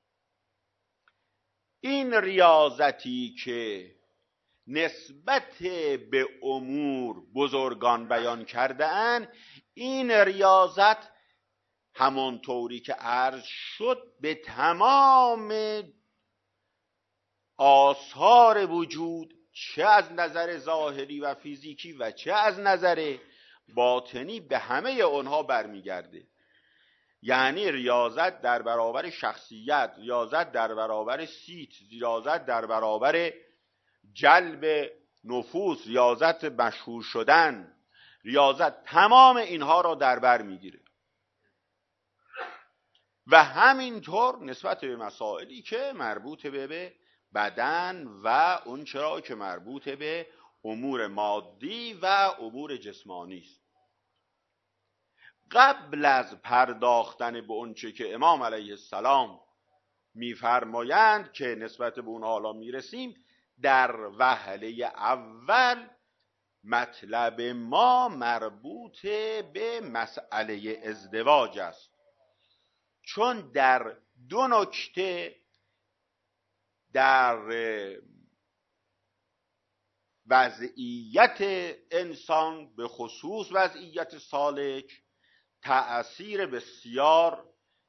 این ریاضتی که نسبت به امور بزرگان بیان کرده اند، این ریاضت همانطوری که عرض شد به تمام آثار وجود، چه از نظر ظاهری و فیزیکی و چه از نظر باطنی، به همه اونها برمیگرده. یعنی ریاضت در برابر شخصیت، ریاضت در برابر سیت، ریاضت در برابر جلب نفوس، ریاضت مشهور شدن، ریاضت، تمام اینها را در بر میگیره. و همینطور نسبت به مسائلی که مربوط به بدن و اون چرا که مربوط به امور مادی و امور جسمانی است. قبل از پرداختن به اونچه که امام علیه السلام میفرمایند که نسبت به اون حالا میرسیم، در وهله اول مطلب ما مربوط به مسئله ازدواج است. چون در 2 نکته در وضعیت انسان، به خصوص وضعیت سالک، تأثیر بسیار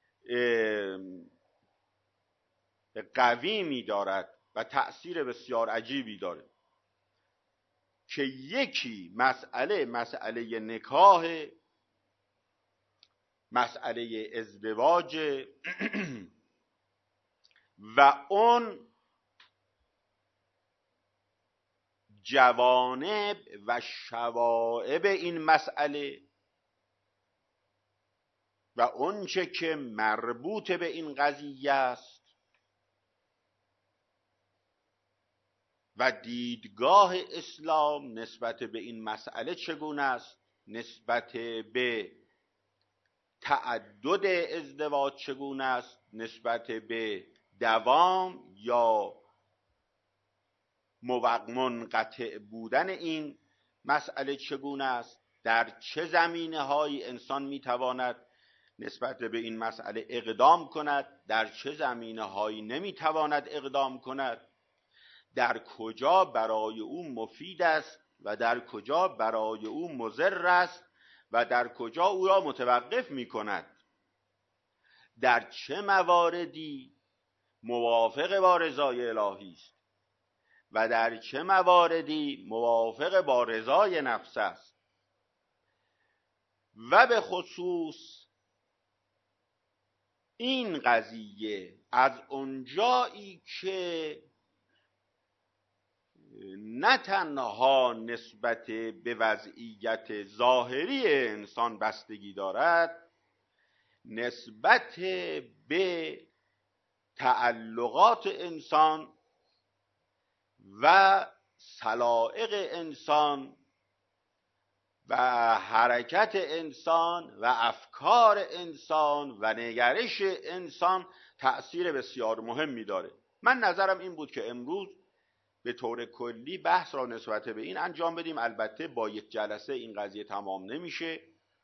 قوی می دارد و تأثیر بسیار عجیبی دارد که یکی مسئله نکاح، مسئله ازدواج و اون جوانب و شوائب این مسئله و اونچه که مربوط به این قضیه است و دیدگاه اسلام نسبت به این مسئله چگونه است، نسبت به تعدد ازدواج چگونه است، نسبت به دوام یا منقطع بودن این مسئله چگونه است، در چه زمینه‌هایی انسان میتواند نسبت به این مسئله اقدام کند، در چه زمینه‌هایی نمیتواند اقدام کند، در کجا برای او مفید است و در کجا برای او مضر است و در کجا او را متوقف می‌کند، در چه مواردی موافق با رضای الهی است و در چه مواردی موافق با رضای نفس است. و به خصوص این قضیه از اونجایی که نه تنها نسبت به وضعیت ظاهری انسان بستگی دارد، نسبت به تعلقات انسان و سلائق انسان و حرکت انسان و افکار انسان و نگرش انسان تأثیر بسیار مهمی داره. من نظرم این بود که امروز به طور کلی بحث را نسبت به این انجام بدیم. البته با یک جلسه این قضیه تمام نمیشه،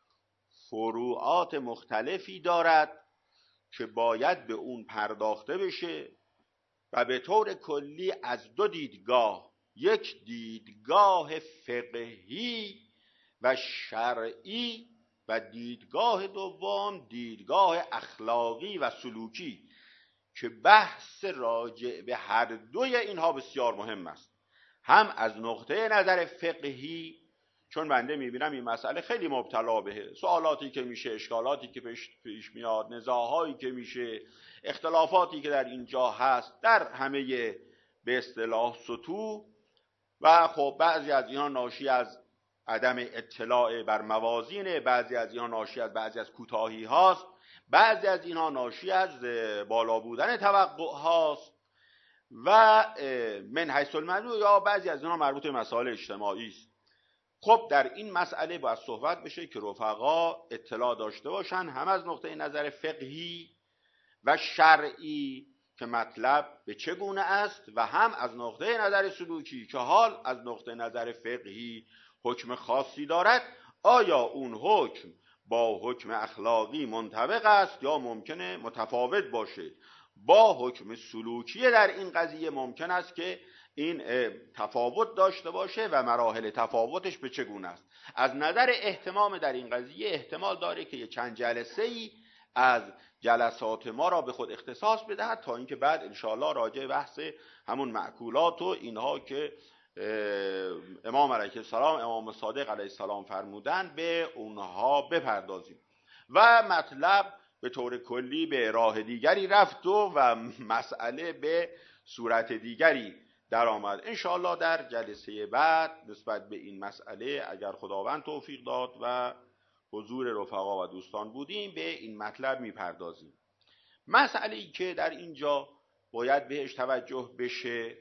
فروعات مختلفی دارد که باید به اون پرداخته بشه و به طور کلی از دو دیدگاه، یک دیدگاه فقهی و شرعی و دیدگاه دوم دیدگاه اخلاقی و سلوکی، که بحث راجع به هر دوی اینها بسیار مهم است. هم از نقطه نظر فقهی، چون بنده میبینم این مسئله خیلی مبتلا به سوالاتی که میشه، اشکالاتی که پیش میاد، نزاعهایی که میشه، اختلافاتی که در اینجا هست در همه به اصطلاح سطوح، و خب بعضی از اینها ناشی از عدم اطلاع بر موازین، بعضی از اینها ناشی از بعضی از کوتاهی هاست، بعضی از اینها ناشی از بالا بودن توقع هاست و من حیث المدلول، یا بعضی از اینها مربوط به مسائل اجتماعی است. خب در این مسئله باید صحبت بشه که رفقا اطلاع داشته باشن، هم از نقطه نظر فقهی و شرعی که مطلب به چگونه است، و هم از نقطه نظر سلوکی که حال از نقطه نظر فقهی حکم خاصی دارد، آیا اون حکم با حکم اخلاقی منطبق است یا ممکنه متفاوت باشه. با حکم سلوکی در این قضیه ممکن است که این تفاوت داشته باشه و مراحل تفاوتش به چگونه است. از نظر اهتمام در این قضیه احتمال داره که چند جلسه‌ای از جلسات ما را به خود اختصاص بدهد، تا اینکه بعد انشاءالله راجع بحث همون معکولات و اینها که امام علیه السلام، امام صادق علیه السلام فرمودن، به اونها بپردازیم و مطلب به طور کلی به راه دیگری رفت و مسئله به صورت دیگری در آمد. انشاءالله در جلسه بعد نسبت به این مسئله اگر خداوند توفیق داد و حضور رفقا و دوستان بودیم به این مطلب میپردازیم. مسئله‌ای که در اینجا باید بهش توجه بشه،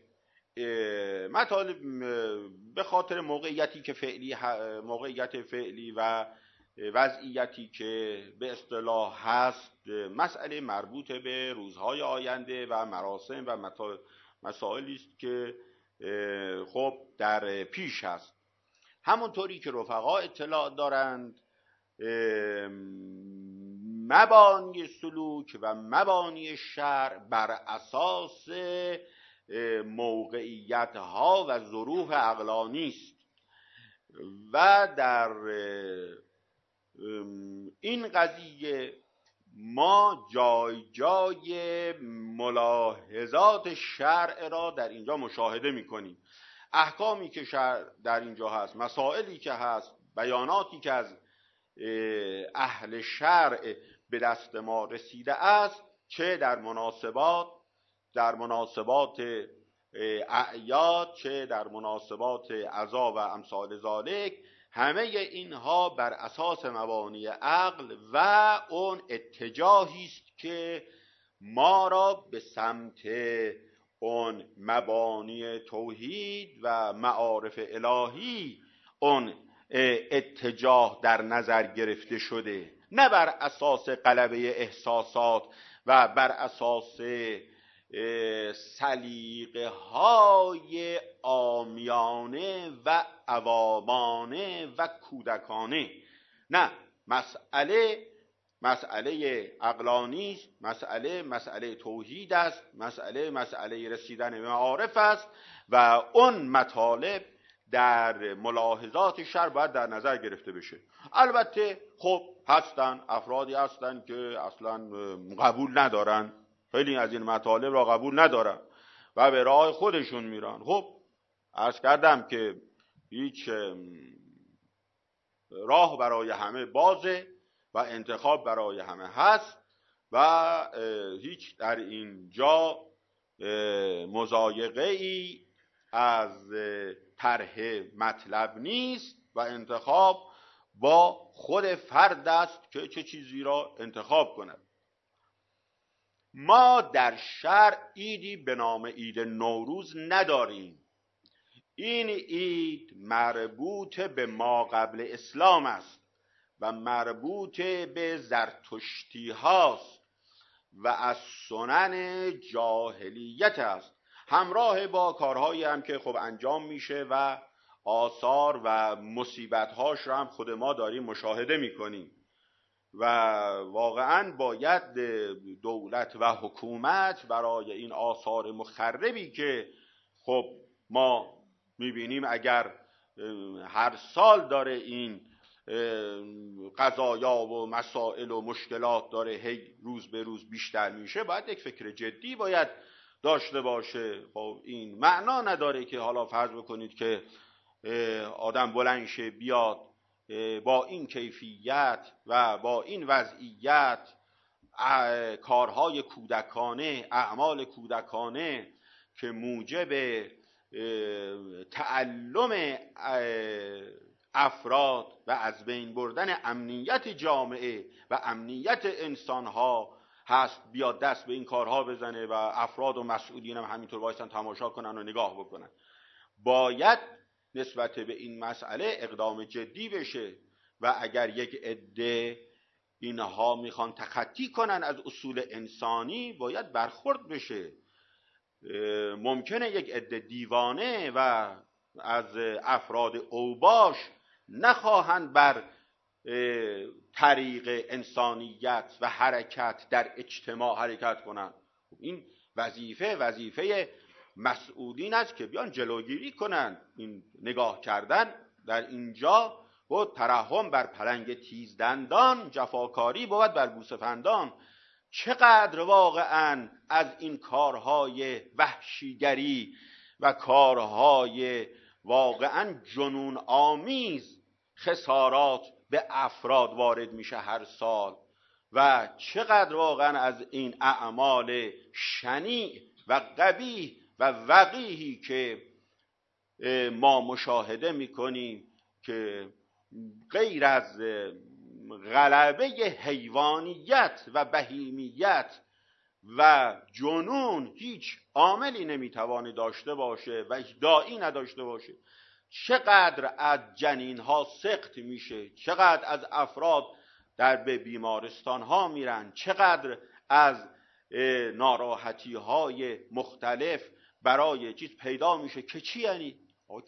مطالب به خاطر موقعیت فعلی و وضعیتی که به اصطلاح هست، مسئله مربوط به روزهای آینده و مراسم و مسائلی است که خب در پیش هست. همونطوری که رفقا اطلاع دارند، مبانی سلوک و مبانی شرع بر اساس موقعیت ها و ظروف عقلانی است و در این قضیه ما جای ملاحظات شرع را در اینجا مشاهده می‌کنیم. احکامی که شرع در اینجا هست، مسائلی که هست، بیاناتی که از اهل شرع به دست ما رسیده است، چه در مناسبات، در مناسبات اعیاد چه در مناسبات عزا و امثال ذالک، همه اینها بر اساس مبانی عقل و اون اتجاهی است که ما را به سمت اون مبانی توحید و معارف الهی اون اتجاه در نظر گرفته شده، نه بر اساس غلبه احساسات و بر اساس سلیقه های عامیانه و عوامانه و کودکانه. نه، مسئله عقلانی است، مسئله توحید است، مسئله رسیدن به معارف است و اون مطالب در ملاحظات شرع باید در نظر گرفته بشه. البته خب افرادی هستن که اصلا قبول ندارن، خیلی از این مطالب را قبول ندارن و به راه خودشون میرن. خب عرض کردم که هیچ راه برای همه بازه و انتخاب برای همه هست و هیچ در اینجا مضایقه ای از طرح مطلب نیست و انتخاب با خود فرد است که چه چیزی را انتخاب کند. ما در شرع عیدی به نام عید نوروز نداریم. این عید مربوط به ما قبل اسلام است و مربوط به زرتشتی هاست و از سنن جاهلیت است، همراه با کارهایی هم که خب انجام میشه و آثار و مصیبت هاش رو هم خود ما داریم مشاهده میکنیم و واقعا باید دولت و حکومت برای این آثار مخربی که خب ما میبینیم اگر هر سال داره این قضایا و مسائل و مشکلات داره هی روز به روز بیشتر میشه، باید یک فکر جدی باید داشته باشه. خب این معنا نداره که حالا فرض بکنید که آدم بلند شه بیاد با این کیفیت و با این وضعیت کارهای کودکانه، اعمال کودکانه که موجب تعلم افراد و از بین بردن امنیت جامعه و امنیت انسانها هست، بیاد دست به این کارها بزنه و افراد و مسئولین هم همینطور وایسن تماشا کنن و نگاه بکنن. باید نسبت به این مسئله اقدام جدی بشه و اگر یک عده اینها میخوان تخطی کنن از اصول انسانی باید برخورد بشه. ممکنه یک عده دیوانه و از افراد اوباش نخواهند بر طریق انسانیت و حرکت در اجتماع حرکت کنند. این وظیفه مسئولین است که بیان جلوگیری کنند. این نگاه کردن در اینجا و ترحم بر پلنگ تیزدندان، جفاکاری بود بر گوسفندان. چقدر واقعا از این کارهای وحشیگری و کارهای واقعا جنون آمیز خسارات به افراد وارد میشه هر سال و چقدر واقعا از این اعمال شنیع و قبیح و وقیحی که ما مشاهده میکنیم که غیر از غلبه حیوانیت و بهیمیت و جنون هیچ عاملی نمیتوانه داشته باشه و هیچ داعی نداشته باشه. چقدر از جنین ها سقط میشه، چقدر از افراد به بیمارستان ها میرن، چقدر از ناراحتی های مختلف برای چیز پیدا میشه که چی یعنی؟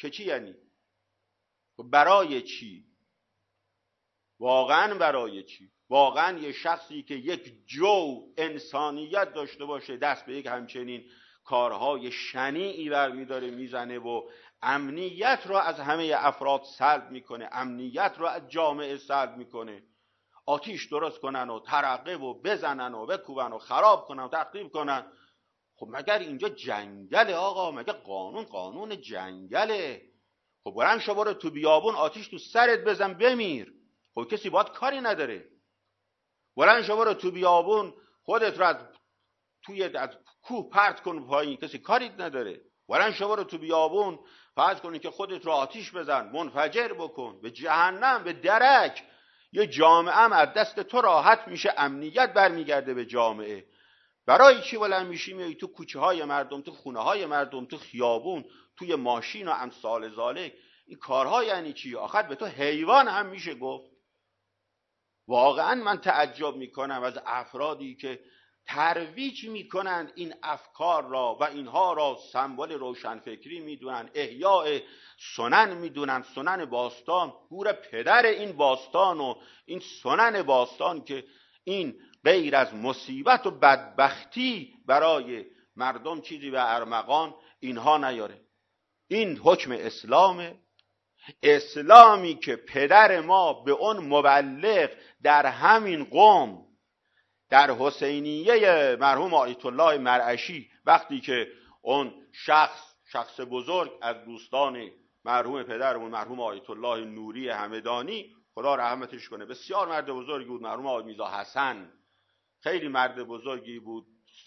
برای چی؟ واقعا برای چی؟ واقعا یه شخصی که یک جو انسانیت داشته باشه دست به یک همچنین کارهای شنیعی برمیداره میزنه و امنیت رو از همه افراد سلب میکنه، امنیت رو از جامعه سلب میکنه، آتیش درست کنن و ترقه و بزنن و بکوبن و خراب کنن و تخریب کنن. خب مگر اینجا جنگله آقا؟ مگر قانون جنگله؟ خب برن شما رو تو بیابون آتیش تو سرت بزن بمیر، خب کسی باید کاری نداره. برن شما رو تو بیابون خودت رو از از کوه پرت کن پایین، کسی کاریت نداره. بلند شو برو تو بیابون، فرض کنی که خودت رو آتیش بزن، منفجر بکن، به جهنم، به درک. یه جامعه هم از دست تو راحت میشه، امنیت برمیگرده به جامعه. برای چی بلند میشی میای تو کوچه های مردم، تو خونه های مردم، تو خیابون، توی ماشین و امثال ذالک؟ این کارها یعنی چی؟ آخر به تو حیوان هم میشه گفت. واقعا من تعجب میکنم از افرادی که ترویج میکنند این افکار را و اینها را سمبل روشنفکری میدونن، احیاء سنن میدونن، سنن باستان. گور پدر این باستان و این سنن باستان که این غیر از مصیبت و بدبختی برای مردم چیزی به ارمغان اینها نیاره. این حکم اسلامه، اسلامی که پدر ما به اون مبلغ در همین قم، در حسینیه مرحوم آیت الله مرعشی، وقتی که اون شخص بزرگ از دوستان مرحوم پدرمون مرحوم آیت الله نوری همدانی، خدا رحمتش کنه، بسیار مرد بزرگی بود، مرحوم آقای میرزا حسن، خیلی مرد بزرگی بود،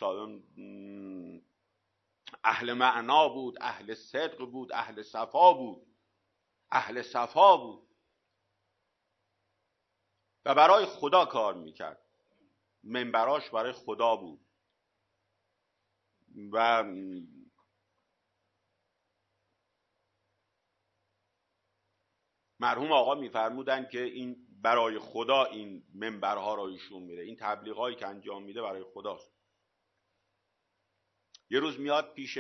اهل معنا بود، اهل صدق بود، اهل صفا بود و برای خدا کار میکرد. منبراش برای خدا بود و مرحوم آقا میفرمودن که این برای خدا این منبرها را ایشون میره، این تبلیغایی که انجام میده برای خداست. یه روز میاد پیش،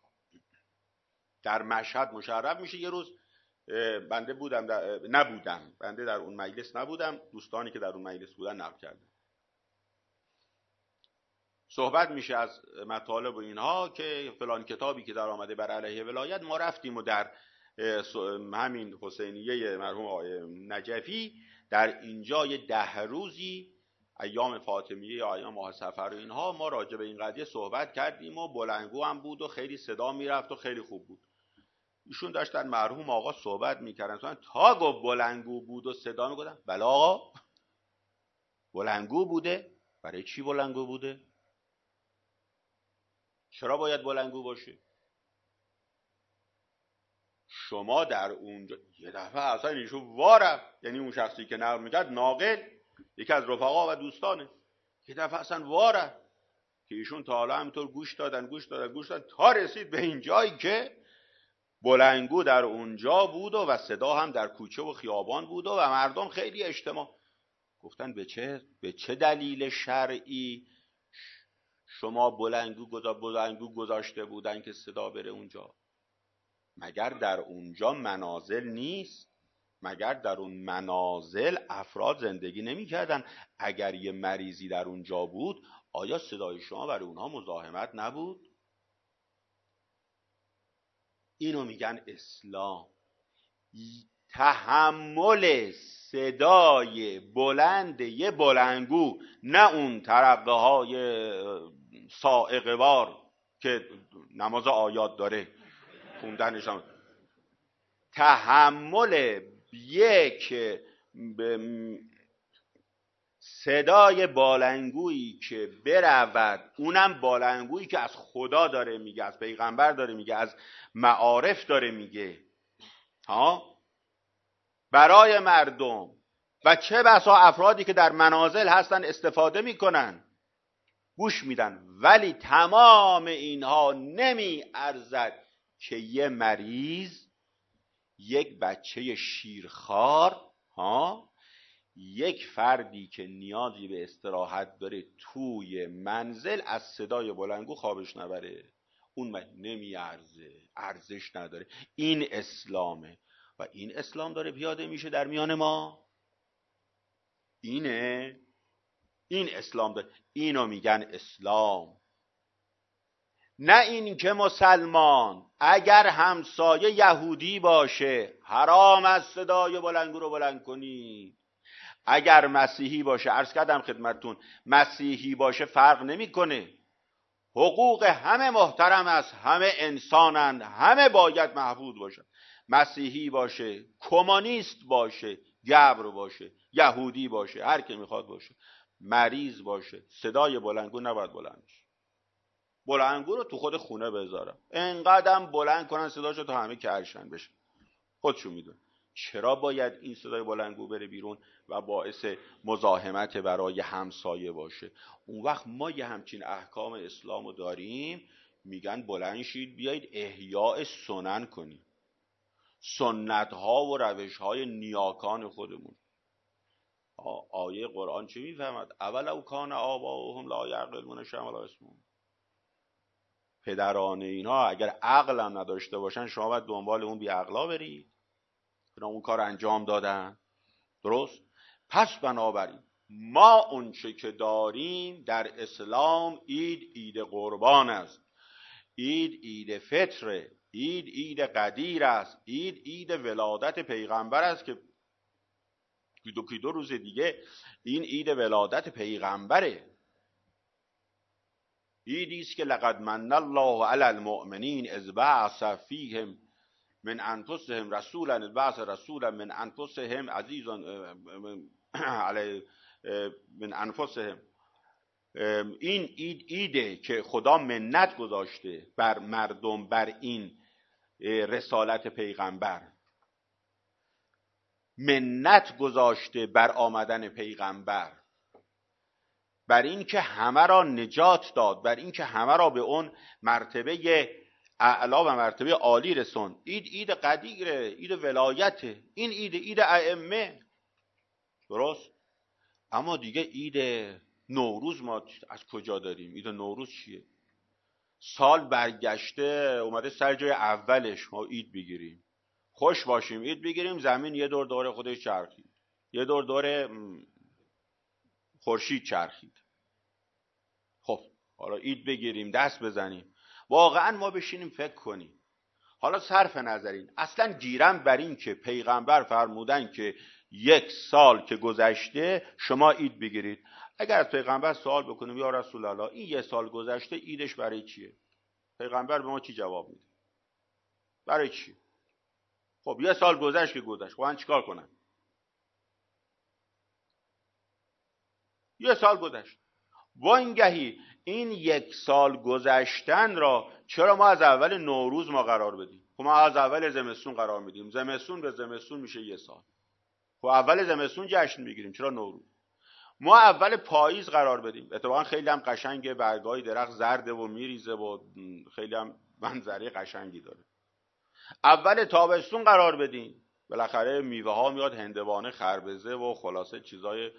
در مشهد مشرف میشه. یه روز بنده بنده در اون مجلس نبودم، دوستانی که در اون مجلس بودن نقل کردن. صحبت میشه از مطالب و اینها که فلان کتابی که در آمده بر علیه ولایت، ما رفتیم و در همین حسینیه مرحوم آقای نجفی در اینجا یه 10 روزی ایام فاطمیه یا ایام ماه صفر و اینها ما راجع به این قضیه صحبت کردیم و بلندگو هم بود و خیلی صدا میرفت و خیلی خوب بود. ایشون داشتن مرحوم آقا صحبت میکردن، تا گفت بلندگو بود و صدا میگفتن بله آقا بلندگو بوده. برای چی بلندگو بوده؟ چرا باید بلندگو باشه؟ شما در اونجا یه دفعه اصلا ایشون وارم، یعنی اون شخصی که نقل میکرد ناقل یکی از رفقا و دوستانه، یه دفعه اصلا وارم که ایشون تا حالا همینطور گوش دادن تا رسید به این جایی که بلندگو در اونجا بود و صدا هم در کوچه و خیابان بود و مردم خیلی اجتماع. گفتن به چه دلیل شرعی شما بلندگو گذاشته بودن که صدا بره اونجا؟ مگر در اونجا منازل نیست؟ مگر در اون منازل افراد زندگی نمی کردن؟ اگر یه مریضی در اونجا بود آیا صدای شما برای اونها مزاحمت نبود؟ اینو میگن اسلام. تحمل صدای بلند یه بلندگو، نه اون ترقه های صاعقه وار که نماز آیات داره خوندنشان. تحمل یک صدای بلندگویی که برود، اونم بلندگویی که از خدا داره میگه، از پیغمبر داره میگه، از معارف داره میگه، برای مردم و چه بسا افرادی که در منازل هستن استفاده میکنن، گوش میدن. ولی تمام اینها نمی ارزد که یه مریض، یک بچه شیرخوار، یک فردی که نیازی به استراحت داره توی منزل از صدای بلندگو خوابش نبره. اون نمی ارزش نداره. این اسلامه و این اسلام داره پیاده میشه در میان ما. این اسلام داره. اینو میگن اسلام. نه این که مسلمان اگر همسایه یهودی باشه حرام از صدای بلندگو رو بلند کنی. اگر مسیحی باشه، عرض کردم خدمتتون، مسیحی باشه فرق نمیکنه. حقوق همه محترم است، همه انسانند، همه باید محفوظ باشن. مسیحی باشه، کمونیست باشه، گبر باشه، یهودی باشه، هر کی میخواد باشه، مریض باشه، صدای بلندگو نباید بلند شه. بلندگو رو تو خود خونه بذارم، انقدرم بلند کنن صداشو تا همه کرشن بشه، خودشون میدون. چرا باید این صدای بلندگو بره بیرون و باعث مزاحمت برای همسایه باشه؟ اون وقت ما یه همچین احکام اسلامو داریم، میگن بلند شید بیایید احیاء سنن کنیم، سنت ها و روش های نیاکان خودمون. آیه قرآن چی میفهمد؟ اولو کان آباؤهم لا یعقلون شیئا ولا یسمعون. پدران اینها اگر عقل هم نداشته باشن، شما باید دنبال اون بی عقلا برید که اون کار انجام دادن. درست؟ پس بنابراین ما اونچه که داریم در اسلام، عید قربان است، عید فطره، عید قدیر است، عید ولادت پیغمبر است که دو روز دیگه این عید ولادت پیغمبره. عیدی است که لقد من الله علی المؤمنین اذ بعث فیهم من انفسهم رسولا، بعث رسولا من انفسهم عزیزا علی من انفسهم. این عیده که خدا منت گذاشته بر مردم، بر این رسالت پیغمبر، منت گذاشته بر آمدن پیغمبر، بر این که همه را نجات داد، بر این که همه را به اون مرتبه اعلا و مرتبه عالی رسون. عید قدیره، عید ولایته، این عید ائمه. درست؟ اما دیگه عید نوروز ما از کجا داریم؟ عید نوروز چیه؟ سال برگشته اومده سر جای اولش، ما عید بگیریم، خوش باشیم، عید بگیریم، زمین یه دور دور خودش چرخید، یه دور دور خورشید چرخید. خب حالا عید بگیریم، دست بزنیم، واقعا ما بشینیم فکر کنیم. حالا صرف نظرین اصلا گیرم بر این که پیغمبر فرمودن که یک سال که گذشته شما عید بگیرید. اگر از پیغمبر سوال بکنیم یا رسول الله این یک سال گذشته عیدش برای چیه؟ پیغمبر به ما چی جواب میده؟ برای چی؟ خب یک سال گذشت که گذشت، خب من چیکار کنم؟ یک سال گذشت، وانگهی این یک سال گذشتن را چرا ما از اول نوروز ما قرار بدیم؟ خب ما از اول زمستون قرار میدیم، زمستون به زمستون میشه یک سال، خب اول زمستون جشن میگیریم، چرا نوروز؟ ما اول پاییز قرار بدیم، اتفاقا خیلی هم قشنگه، برگای درخت زرده و میریزه و خیلی هم منظره قشنگی داره. اول تابستون قرار بدیم، بالاخره میوه ها میاد، هندوانه، خربزه و خلاصه چیزای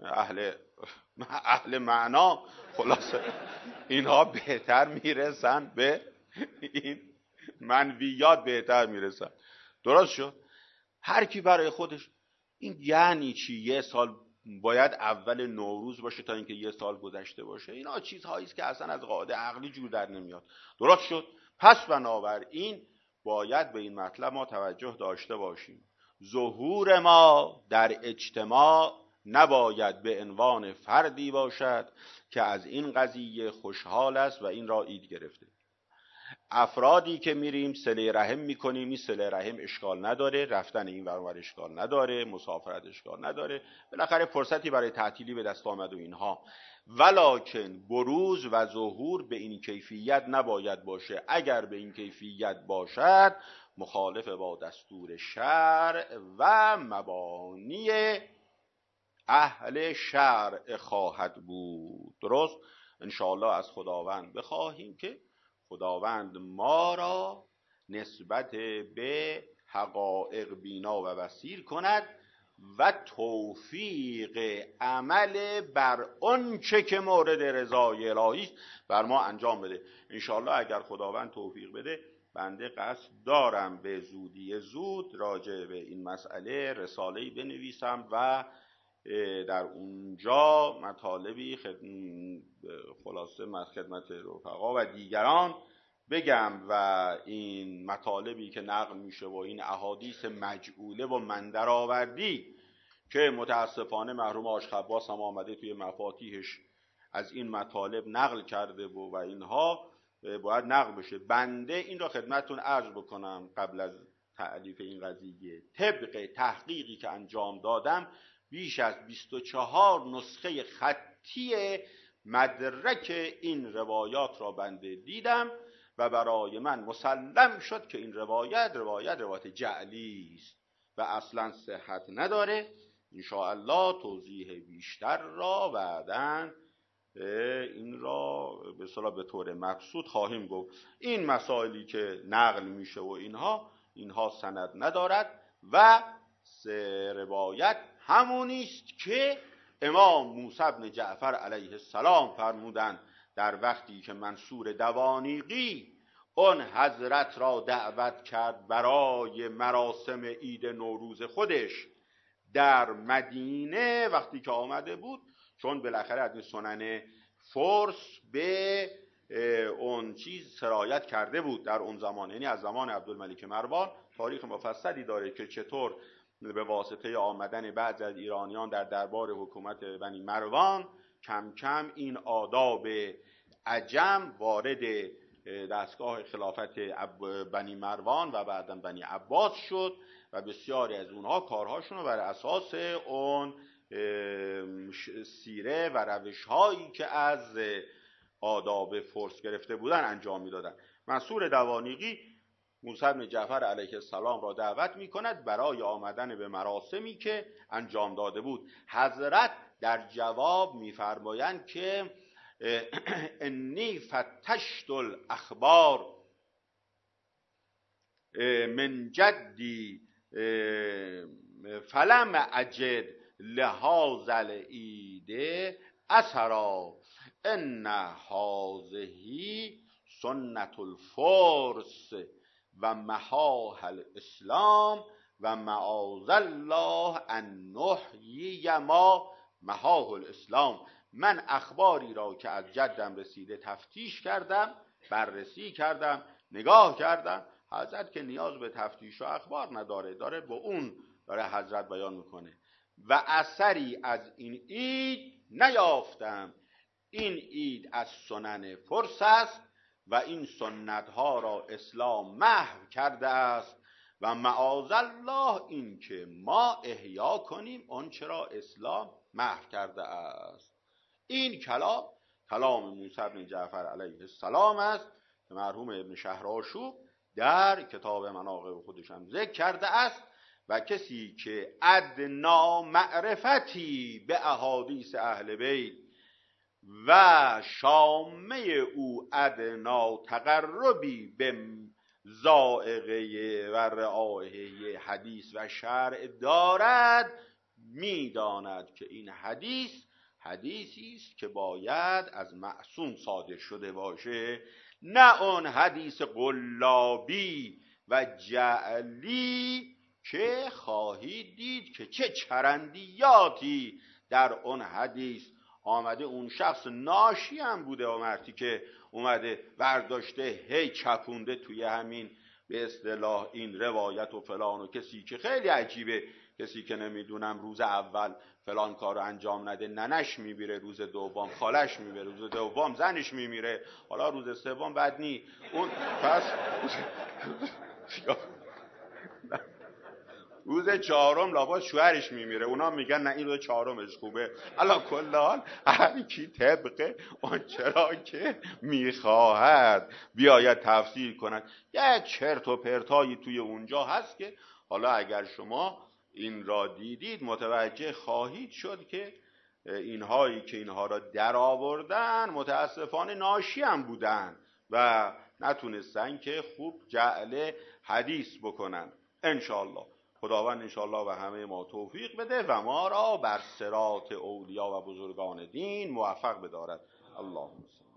اهل معنا، خلاصه اینها بهتر میرسن به این منویات، بهتر میرسن. درست شد؟ هر کی برای خودش. این یعنی چی؟ یه سال باید اول نوروز باشه تا اینکه یه سال گذشته باشه؟ اینا چیزهایی است که اصلا از قاعده عقلی جور در نمیاد. درست شد؟ پس بنابراین باید به این مطلب ما توجه داشته باشیم. ظهور ما در اجتماع نباید به عنوان فردی باشد که از این قضیه خوشحال است و این را عید گرفته. افرادی که میریم صله رحم میکنیم، این صله رحم اشکال نداره، رفتن این ور اون اشکال نداره، مسافرت اشکال نداره، بالاخره فرصتی برای تعطیلی به دست آمد و اینها. ولکن بروز و ظهور به این کیفیت نباید باشه. اگر به این کیفیت باشد مخالف با دستور شرع و مبانی اهل شرع خواهد بود. درست؟ انشاءالله از خداوند بخواهیم که خداوند ما را نسبت به حقایق بینا و بصیر کند و توفیق عمل بر آنچه که مورد رضای الهی است بر ما انجام بده. انشاءالله اگر خداوند توفیق بده، بنده قصد دارم به زودی زود راجع به این مسئله رساله‌ای بنویسم و در اونجا مطالبی خلاصه خدمت رفقا و دیگران بگم و این مطالبی که نقل میشه و این احادیث مجعوله و مندرآوردی که متاسفانه مرحوم آج خواص هم آمده توی مفاتیحش از این مطالب نقل کرده و اینها باید نقل بشه. بنده این را خدمتتون عرض بکنم قبل از تألیف این قضیه، طبق تحقیقی که انجام دادم بیش از 24 نسخه خطی مدرک این روایات را بنده دیدم و برای من مسلم شد که این روایت جعلی است و اصلا صحت نداره. انشاءالله توضیح بیشتر را بعداً این را به اصطلاح به طور مقصود خواهیم گفت. این مسائلی که نقل میشه و اینها سند ندارد و سه روایت همونی است که امام موسی بن جعفر علیه السلام فرمودند در وقتی که منصور دوانیقی اون حضرت را دعوت کرد برای مراسم عید نوروز خودش در مدینه. وقتی که آمده بود، چون بالاخره از سنن فرس به اون چیز سرایت کرده بود در اون زمان، یعنی از زمان عبدالملک مروان، تاریخ مفصلی داره که چطور به واسطه آمدن بعضی از ایرانیان در دربار حکومت بنی مروان کم کم این آداب عجم وارد دستگاه خلافت بنی مروان و بعداً بنی عباس شد و بسیاری از اونها کارهاشون رو بر اساس اون سیره و روش‌هایی که از آداب فرس گرفته بودن انجام میدادن. منصور دوانیقی موسی بن جعفر علیه السلام را دعوت میکند برای آمدن به مراسمی که انجام داده بود. حضرت در جواب میفرمایند که انی فتشت الاخبار من جدی فلم اجد لهذا العید اثرا ان هذه سنت الفرس و محاها الاسلام و معاذ الله ان نحیی ما محاه الاسلام. من اخباری را که از جدم رسیده تفتیش کردم، بررسی کردم، نگاه کردم. حضرت که نیاز به تفتیش و اخبار نداره، داره با اون داره حضرت بیان میکنه و اثری از این عید نیافتم. این عید از سنن فرس است و این سنت ها را اسلام محو کرده است و معاذ الله این که ما احیا کنیم اون چرا اسلام محو کرده است. این کلام موسی بن جعفر علیه السلام است که مرحوم ابن شهرآشوب در کتاب مناقب خودش هم ذکر کرده است و کسی که ادنا معرفتی به احادیث اهل بیت و شامه او ادنا تقربی به ذائقه و رعایه حدیث و شرع دارد، میداند که این حدیثی است که باید از معصوم صادر شده باشه، نه اون حدیث قلابی و جعلی که خواهید دید که چه چرندیاتی در اون حدیث آمده. اون شخص ناشی هم بوده، آمردی که اومده برداشته هی چپونده توی همین به اصطلاح این روایت و فلان، و کسی که خیلی عجیبه، کسی که نمیدونم روز اول فلان کار رو انجام نده ننش میمیره، روز دوم خالش میمیره، روز دوم زنش میمیره، حالا روز سوم بد نی اون پس روز چهارم لابد شوهرش میمیره، اونا میگن نه این روز چهارمش خوبه. علا کل حال هر کی طبق اون چرا که میخواهد بیاید تفسیر کند. یک چرت و پرتایی توی اونجا هست که حالا اگر شما این را دیدید متوجه خواهید شد که اینهایی که اینها را در آوردن متاسفانه ناشی هم بودن و نتونستن که خوب جعل حدیث بکنن. انشاءالله خداوند انشاءالله و همه ما توفیق بده و ما را بر صراط اولیا و بزرگان دین موفق بدارد. اللهم